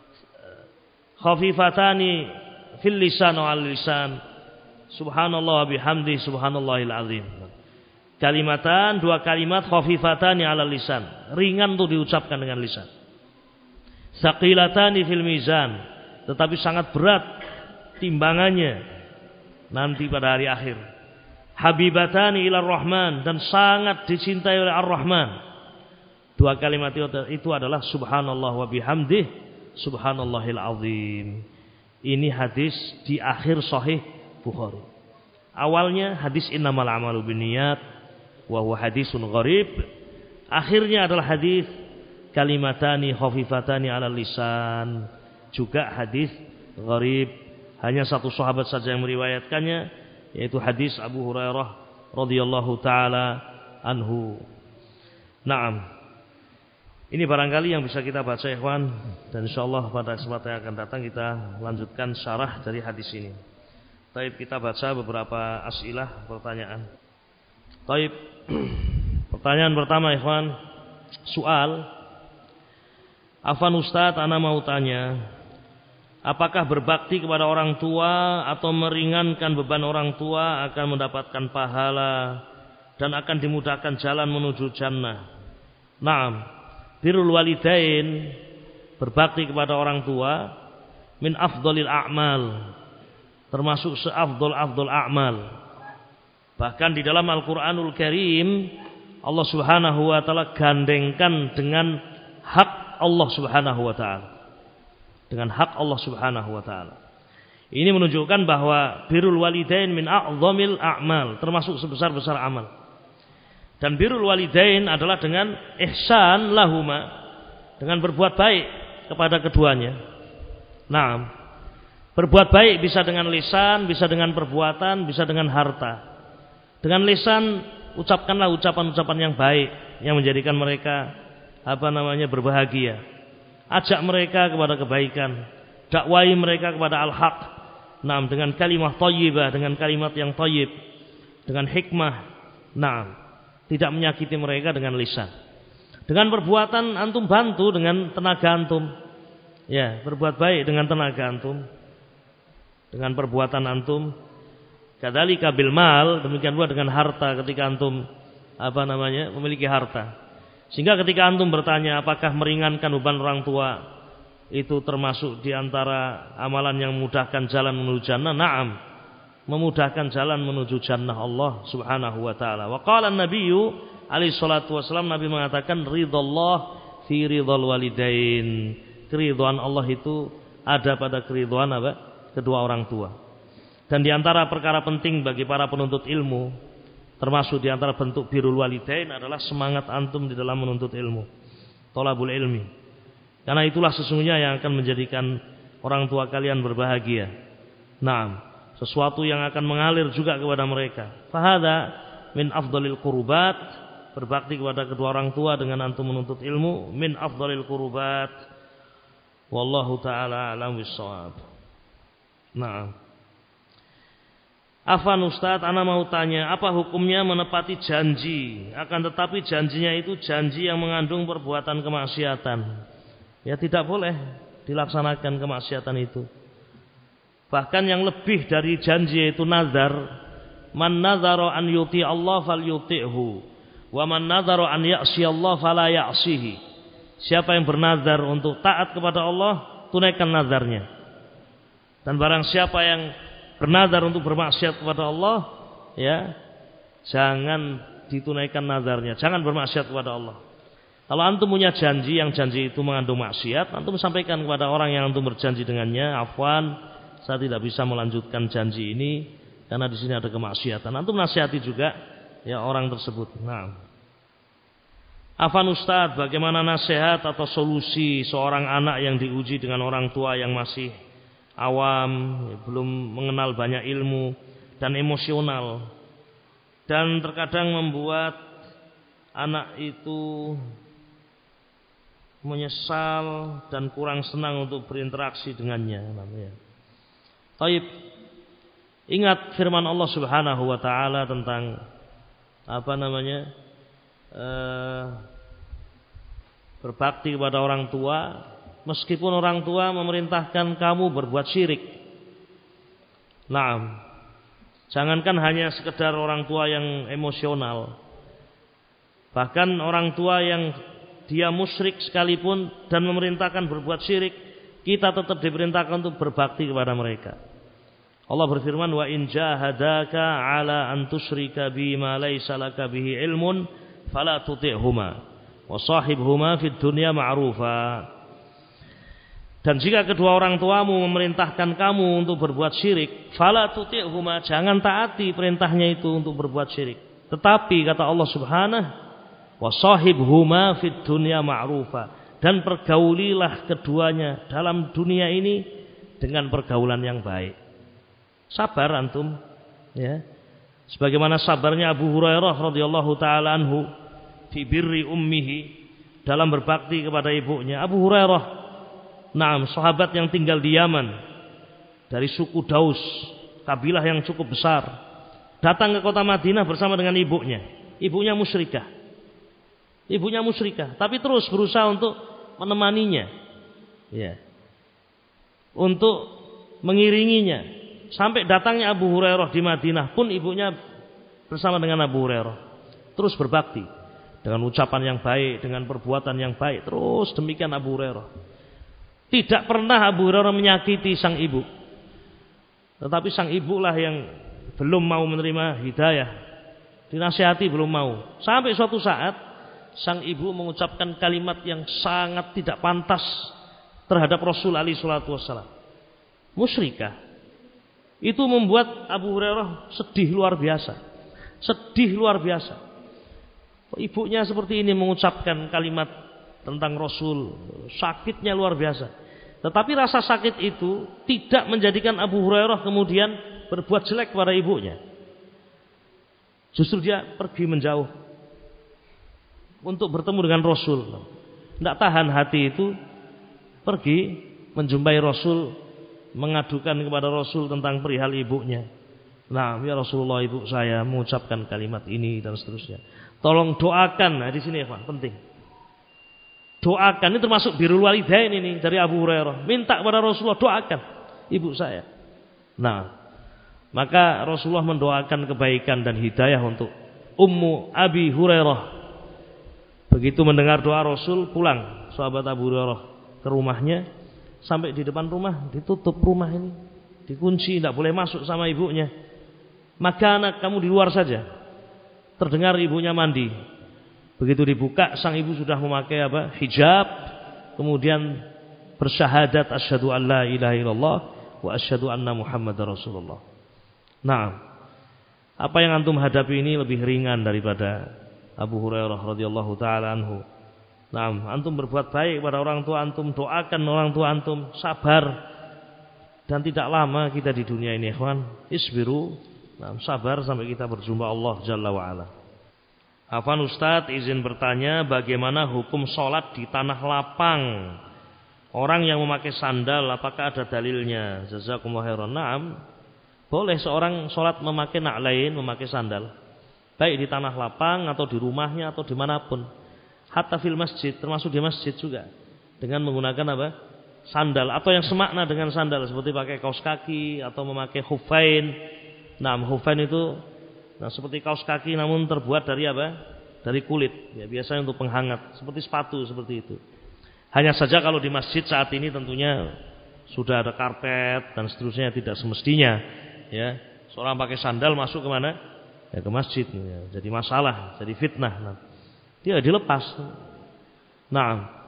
Khafifatani fil lisan wal lisan. Subhanallah bihamdi subhanallahil azim. Kalimatan, dua kalimat, khafifatani ala lisan, ringan untuk diucapkan dengan lisan. Saqilatani fil mizan, tetapi sangat berat timbangannya nanti pada hari akhir. Habibatani ilar rahman, dan sangat dicintai oleh Ar-Rahman. Dua kalimat itu adalah subhanallah wa bihamdih subhanallahil azim. Ini hadis di akhir sahih Bukhari. Awalnya hadis innamal a'malu binniyat wa huwa hadisun gharib. Akhirnya adalah hadis kalimatani khafifatani 'alal lisan, juga hadis gharib. Hanya satu sahabat saja yang meriwayatkannya, yaitu hadis Abu Hurairah radhiyallahu taala anhu. Naam. Ini barangkali yang bisa kita baca ikhwan, dan insyaallah pada kesempatan yang akan datang kita lanjutkan syarah dari hadis ini. Taib, kita baca beberapa as'ilah, pertanyaan. Taib. Pertanyaan pertama ikhwan, soal. Afan Ustaz, ana mau tanya, Apakah berbakti kepada orang tua atau meringankan beban orang tua akan mendapatkan pahala dan akan dimudahkan jalan menuju jannah? Naam, birrul walidain, berbakti kepada orang tua, min afdhalil a'mal, termasuk seafdal-afdal a'mal. Bahkan di dalam Al-Qur'anul Karim Allah Subhanahu wa taala gandengkan dengan hak Allah Subhanahu wa taala. Dengan hak Allah Subhanahu wa taala. Ini menunjukkan bahwa birrul walidain min a'dhamil a'mal, termasuk sebesar-besar amal. Dan birrul walidain adalah dengan ihsan lahuma, dengan berbuat baik kepada keduanya. Nah, berbuat baik bisa dengan lisan, bisa dengan perbuatan, bisa dengan harta. Dengan lisan ucapkanlah ucapan-ucapan yang baik yang menjadikan mereka berbahagia. Ajak mereka kepada kebaikan, dakwai mereka kepada al-haq. Naam, dengan kalimat thayyibah, dengan kalimat yang thayyib, dengan hikmah. Naam, tidak menyakiti mereka dengan lisan. Dengan perbuatan antum bantu dengan tenaga antum. Ya, berbuat baik dengan tenaga antum. Dengan perbuatan antum. Kadzalika bil mal, demikian pula dengan harta ketika antum memiliki harta. Sehingga ketika antum bertanya apakah meringankan beban orang tua itu termasuk di antara amalan yang memudahkan jalan menuju jannah? Na'am, memudahkan jalan menuju jannah Allah Subhanahu wa taala. Wa qala an-nabiyyu alaihi salatu wasallam, Nabi mengatakan ridallah fi ridal walidain. Keridhaan Allah itu ada pada keridhaan kedua orang tua. Dan di antara perkara penting bagi para penuntut ilmu, termasuk di antara bentuk birrul walidain adalah semangat antum di dalam menuntut ilmu, thalabul ilmi. Karena itulah sesungguhnya yang akan menjadikan orang tua kalian berbahagia. Naam, sesuatu yang akan mengalir juga kepada mereka. Fahada min afdhalil qurubat, berbakti kepada kedua orang tua dengan antum menuntut ilmu, min afdhalil qurubat. Wallahu taala a'lam bissawab. Naam. Afan Ustaz, ana mau tanya, apa hukumnya menepati janji, akan tetapi janjinya itu janji yang mengandung perbuatan kemaksiatan? Ya, tidak boleh dilaksanakan kemaksiatan itu. Bahkan yang lebih dari janji itu nazar. Man nazara an yuti Allah falyuti'hu, wa man nazara an ya'si Allah fala ya'sihi. Siapa yang bernazar untuk taat kepada Allah, tunaikan nazarnya. Dan barang siapa yang bernazar untuk bermaksiat kepada Allah, ya, jangan ditunaikan nazarnya, jangan bermaksiat kepada Allah. Kalau antum punya janji yang janji itu mengandung maksiat, antum sampaikan kepada orang yang antum berjanji dengannya, afwan, saya tidak bisa melanjutkan janji ini karena di sini ada kemaksiatan. Antum nasihati juga ya orang tersebut. Nah, afwan Ustaz, bagaimana nasihat atau solusi seorang anak yang diuji dengan orang tua yang masih awam, belum mengenal banyak ilmu dan emosional, dan terkadang membuat anak itu menyesal dan kurang senang untuk berinteraksi dengannya. Taib, ingat firman Allah Subhanahu wa taala tentang berbakti kepada orang tua. Meskipun orang tua memerintahkan kamu berbuat syirik. Naam. Jangankan hanya sekedar orang tua yang emosional. Bahkan orang tua yang dia musyrik sekalipun dan memerintahkan berbuat syirik, kita tetap diperintahkan untuk berbakti kepada mereka. Allah berfirman, wa in jahadaka ala an tusyrika bima laysa laka bihi ilmun fala tuti'huma wa sahibhuma fid dunya ma'rufa. Dan jika kedua orang tuamu memerintahkan kamu untuk berbuat syirik, fala tuti'huma, jangan taati perintahnya itu untuk berbuat syirik. Tetapi kata Allah Subhanahu, wa sahibhuma fid dunya ma'rufa, dan pergaulilah keduanya dalam dunia ini dengan pergaulan yang baik. Sabar antum, ya. Sebagaimana sabarnya Abu Hurairah radhiyallahu taala anhu fi birri ummihi, dalam berbakti kepada ibunya. Abu Hurairah, naam, sahabat yang tinggal di Yaman dari suku Daus, kabilah yang cukup besar, datang ke kota Madinah bersama dengan ibunya. Ibunya musyrikah. Ibunya musyrikah, tapi terus berusaha untuk menemaninya. Ya. untuk mengiringinya. Sampai datangnya Abu Hurairah di Madinah pun ibunya bersama dengan Abu Hurairah terus berbakti dengan ucapan yang baik, dengan perbuatan yang baik. Terus demikian Abu Hurairah. Tidak pernah Abu Hurairah menyakiti sang ibu. Tetapi sang ibu lah yang belum mau menerima hidayah. Dinasihati belum mau. Sampai suatu saat sang ibu mengucapkan kalimat yang sangat tidak pantas terhadap Rasul alaihi salatu wassalam. Musyrikah. Itu membuat Abu Hurairah sedih luar biasa. Sedih luar biasa. Ibunya seperti ini mengucapkan kalimat tentang Rasul. Sakitnya luar biasa. Tetapi rasa sakit itu tidak menjadikan Abu Hurairah kemudian berbuat jelek kepada ibunya. Justru dia pergi menjauh untuk bertemu dengan Rasul. Tidak tahan hati itu, pergi menjumpai Rasul, mengadukan kepada Rasul tentang perihal ibunya. Nah, ya Rasulullah, ibu saya mengucapkan kalimat ini dan seterusnya. Tolong doakan. Nah, di sini ya, Pak, penting. Doakan, ini termasuk birrul walidain ini dari Abu Hurairah. Minta kepada Rasulullah, doakan ibu saya. Nah, maka Rasulullah mendoakan kebaikan dan hidayah untuk Ummu Abi Hurairah. Begitu mendengar doa Rasul, pulang sahabat Abu Hurairah ke rumahnya. Sampai di depan rumah, ditutup rumah ini, dikunci, tidak boleh masuk sama ibunya. Maka anak kamu di luar saja. Terdengar ibunya mandi. Begitu dibuka, sang ibu sudah memakai hijab, kemudian bersyahadat asyhadu an la ilaha illallah wa asyhadu anna Muhammadar Rasulullah. Nah, apa yang antum hadapi ini lebih ringan daripada Abu Hurairah radhiyallahu taala anhu. Nah, antum berbuat baik pada orang tua antum, doakan orang tua antum, sabar. Dan tidak lama kita di dunia ini, ikhwan. Isbiru, nah, sabar sampai kita berjumpa Allah Jalla wa Ala. Afan Ustadz izin bertanya, bagaimana hukum sholat di tanah lapang? Orang yang memakai sandal, apakah ada dalilnya? Jazakumullah khairan. Naam, boleh seorang sholat memakai na'lain, memakai sandal, baik di tanah lapang atau di rumahnya atau dimanapun. Hatta fil masjid, termasuk di masjid juga, dengan menggunakan sandal atau yang semakna dengan sandal, seperti pakai kaos kaki atau memakai khuffain. Nah, khuffain itu seperti kaos kaki namun terbuat dari dari kulit, ya, biasanya untuk penghangat, seperti sepatu seperti itu. Hanya saja kalau di masjid saat ini tentunya sudah ada karpet dan seterusnya, tidak semestinya ya seorang pakai sandal masuk ke mana? Ya, ke masjid, ya. Jadi masalah, jadi fitnah. Nah, dia dilepas. Nah,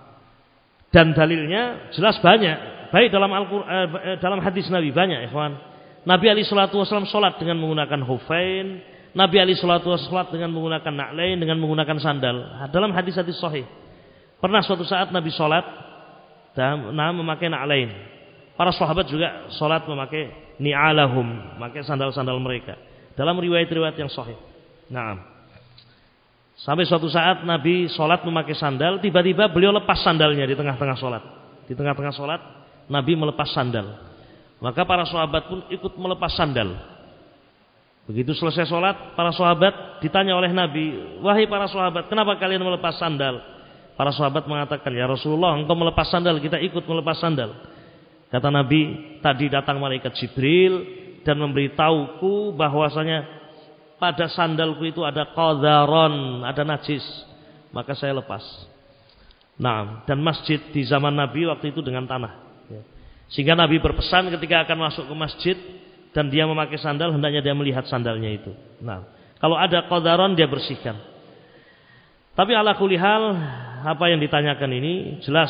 dan dalilnya jelas banyak, baik dalam dalam hadis Nabi banyak, ikhwan. Nabi alaihi salatu wasallam salat dengan menggunakan khuffain, Nabi alaihi salatu wasallam dengan menggunakan na'lain, dengan menggunakan sandal. Dalam hadis-hadis sahih. Pernah suatu saat Nabi salat dan memakai na'lain. Para sahabat juga salat memakai ni'alahum, memakai sandal-sandal mereka. Dalam riwayat-riwayat yang sahih. Naam. Sampai suatu saat Nabi sholat memakai sandal, tiba-tiba beliau lepas sandalnya di tengah-tengah sholat. Di tengah-tengah sholat Nabi melepas sandal. Maka para sahabat pun ikut melepas sandal. Begitu selesai sholat, para sahabat ditanya oleh Nabi, wahai para sahabat, kenapa kalian melepas sandal? Para sahabat mengatakan, ya Rasulullah, engkau melepas sandal, kita ikut melepas sandal. Kata Nabi, tadi datang malaikat Jibril dan memberitahuku bahwasanya pada sandalku itu ada qadharon, ada najis, maka saya lepas. Nah, dan masjid di zaman Nabi waktu itu dengan tanah. Sehingga Nabi berpesan ketika akan masuk ke masjid dan dia memakai sandal, hendaknya dia melihat sandalnya itu. Nah, kalau ada qadharon dia bersihkan. Tapi ala kulli hal, apa yang ditanyakan ini jelas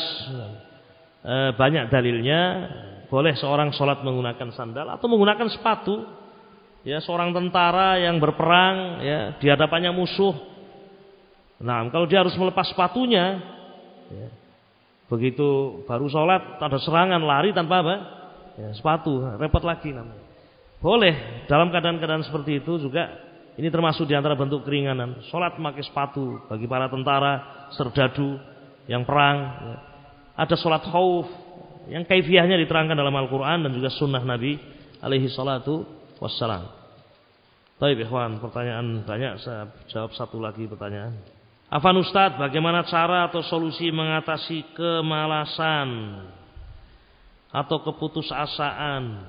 banyak dalilnya. Boleh seorang sholat menggunakan sandal atau menggunakan sepatu. Ya, seorang tentara yang berperang, ya, di hadapannya musuh. Nah, kalau dia harus melepas sepatunya, ya, begitu baru sholat ada serangan, lari tanpa ya, sepatu, repot lagi namanya. Boleh dalam keadaan-keadaan seperti itu juga. Ini termasuk di antara bentuk keringanan. Sholat memakai sepatu bagi para tentara, serdadu yang perang. Ya. Ada sholat khauf yang kaifiyahnya diterangkan dalam Al-Quran dan juga sunnah Nabi alaihi salatu wassalam. Baik ikhwan, pertanyaan banyak, saya jawab satu lagi pertanyaan. Afan Ustadz, bagaimana cara atau solusi mengatasi kemalasan? atau keputusasaan.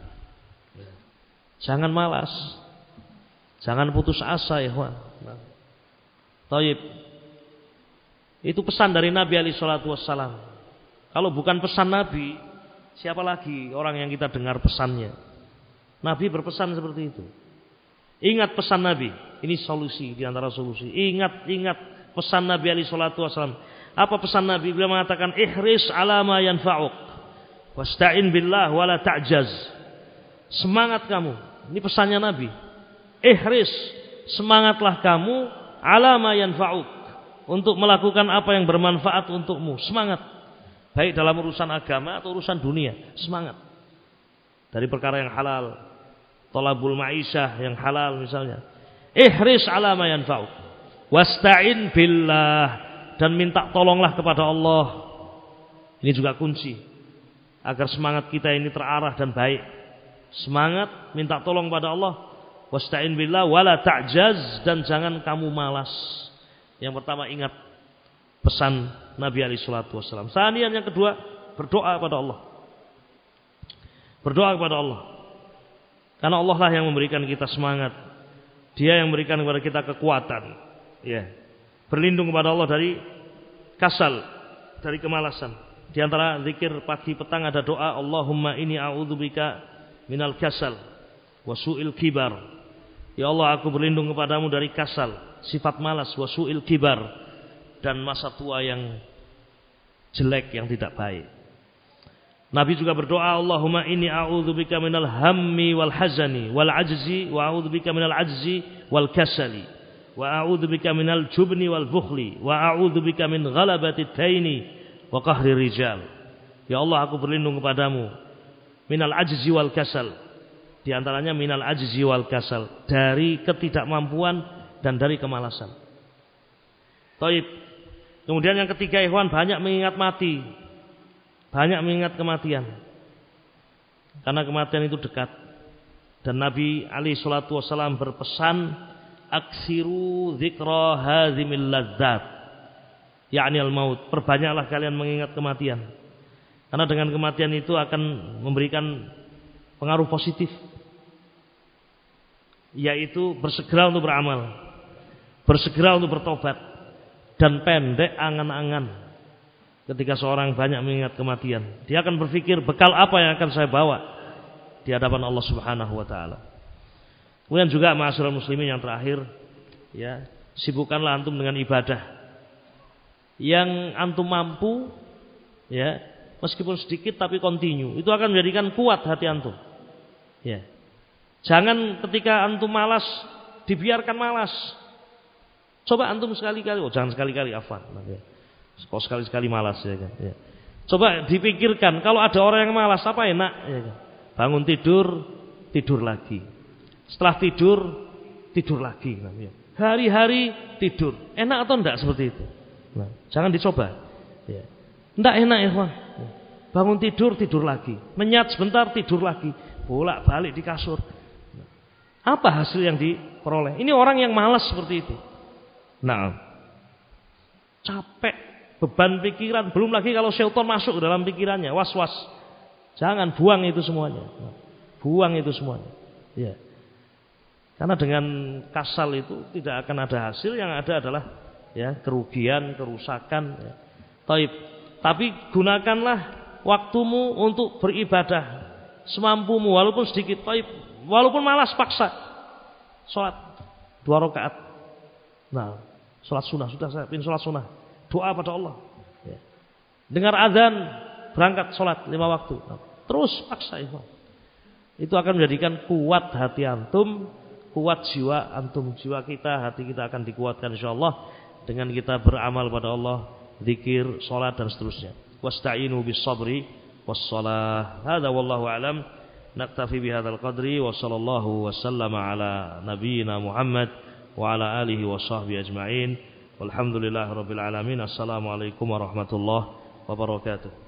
Jangan malas. Jangan putus asa ya, ikhwan. Taib. Itu pesan dari Nabi alaihi salatu wassalam. Kalau bukan pesan Nabi, siapa lagi orang yang kita dengar pesannya? Nabi berpesan seperti itu. Ingat pesan Nabi. Ini solusi di antara solusi. Ingat pesan Nabi alaihi salatu wassalam. Apa pesan Nabi? Beliau mengatakan ihris ala ma yanfa'uk wasta'in billah wala ta'jaz. Semangat kamu. Ini pesannya Nabi. Ihris, semangatlah kamu ala ma yanfa'uk, untuk melakukan apa yang bermanfaat untukmu. Semangat. Baik dalam urusan agama atau urusan dunia. Semangat. Dari perkara yang halal. Thalabul ma'isyah yang halal misalnya. Ihris ala ma yanfa'uk wasta'in billah, dan minta tolonglah kepada Allah. Ini juga kunci agar semangat kita ini terarah dan baik. Semangat, minta tolong pada Allah. Wasta'in billah wala ta'jaz, dan jangan kamu malas. Yang pertama ingat pesan Nabi alaihi salatu wasallam. Sanian yang kedua, berdoa kepada Allah. Berdoa kepada Allah. Karena Allah lah yang memberikan kita semangat. Dia yang memberikan kepada kita kekuatan. Ya. Berlindung kepada Allah dari kasal, dari kemalasan. Di antara zikir pagi petang ada doa, Allahumma inni a'udzubika minal kasal wa su'il kibar. Ya Allah, aku berlindung kepadamu dari kasal, sifat malas, wa su'il kibar, dan masa tua yang jelek, yang tidak baik. Nabi juga berdoa, Allahumma inni a'udzubika minal hammi wal hazani wal ajzi wa a'udzubika minal ajzi wal kasali wa a'udzubika minal jubni wal bukhli wa a'udzubika min ghalabati taini wa qahri rijal. Ya Allah, aku berlindung kepadamu minal ajzi wal kasal, di antaranya minal ajzi wal kasal, dari ketidakmampuan dan dari kemalasan. Taib. Kemudian yang ketiga, ikhwan, banyak mengingat mati. Banyak mengingat kematian. Karena kematian itu dekat. Dan Nabi alaihi salatu wasallam berpesan, aksiru dzikra hazimil ladzat, yakni al-maut. Perbanyaklah kalian mengingat kematian. Karena dengan kematian itu akan memberikan pengaruh positif, yaitu bersegera untuk beramal, bersegera untuk bertobat, dan pendek angan-angan. Ketika seorang banyak mengingat kematian, dia akan berpikir, bekal apa yang akan saya bawa di hadapan Allah Subhanahu wa taala. Kemudian juga ma'asyiral muslimin, yang terakhir, ya, sibukkanlah antum dengan ibadah yang antum mampu, ya, meskipun sedikit tapi kontinu. Itu akan menjadikan kuat hati antum. Ya. Jangan ketika antum malas dibiarkan malas. Coba antum sekali-kali, jangan sekali-kali, afwan. Kok sekali-sekali malas, ya kan? Ya. Coba dipikirkan, kalau ada orang yang malas, apa enak? Ya kan? Bangun tidur, tidur lagi. Setelah tidur, tidur lagi. Ya. Hari-hari tidur. Enak atau enggak seperti itu? Nah, jangan dicoba. Ya. Enggak enak, ya, Bang. Bangun tidur, tidur lagi. Menyat sebentar, tidur lagi. Bolak-balik di kasur. Apa hasil yang diperoleh? Ini orang yang malas seperti itu. Nah, capek, beban pikiran, belum lagi kalau syaitan masuk ke dalam pikirannya, was-was. Jangan, buang itu semuanya. Buang itu semuanya. Ya. Karena dengan kasal itu tidak akan ada hasil, yang ada adalah, ya, kerugian, kerusakan. Ya. Tapi gunakanlah waktumu untuk beribadah semampumu, walaupun sedikit. Walaupun malas, paksa. Sholat 2 rakaat. Nah, sholat sunnah, sudah saya pilih sholat sunnah. Doa pada Allah. Ya. Dengar azan, berangkat sholat 5 waktu. Nah, terus paksa itu. Itu akan menjadikan kuat hati antum, kuat jiwa antum, jiwa kita, hati kita akan dikuatkan insyaallah dengan kita beramal pada Allah, zikir, sholat dan seterusnya. Wasta'inu bis sabri was shalah. Hadza wallahu alam. Naktafi bihadzal qadri wa sallallahu wasallama ala nabiyyina Muhammad wa ala alihi wa sahbihi ajma'in. Walhamdulillahirabbil alamin. Assalamualaikum warahmatullahi wabarakatuh.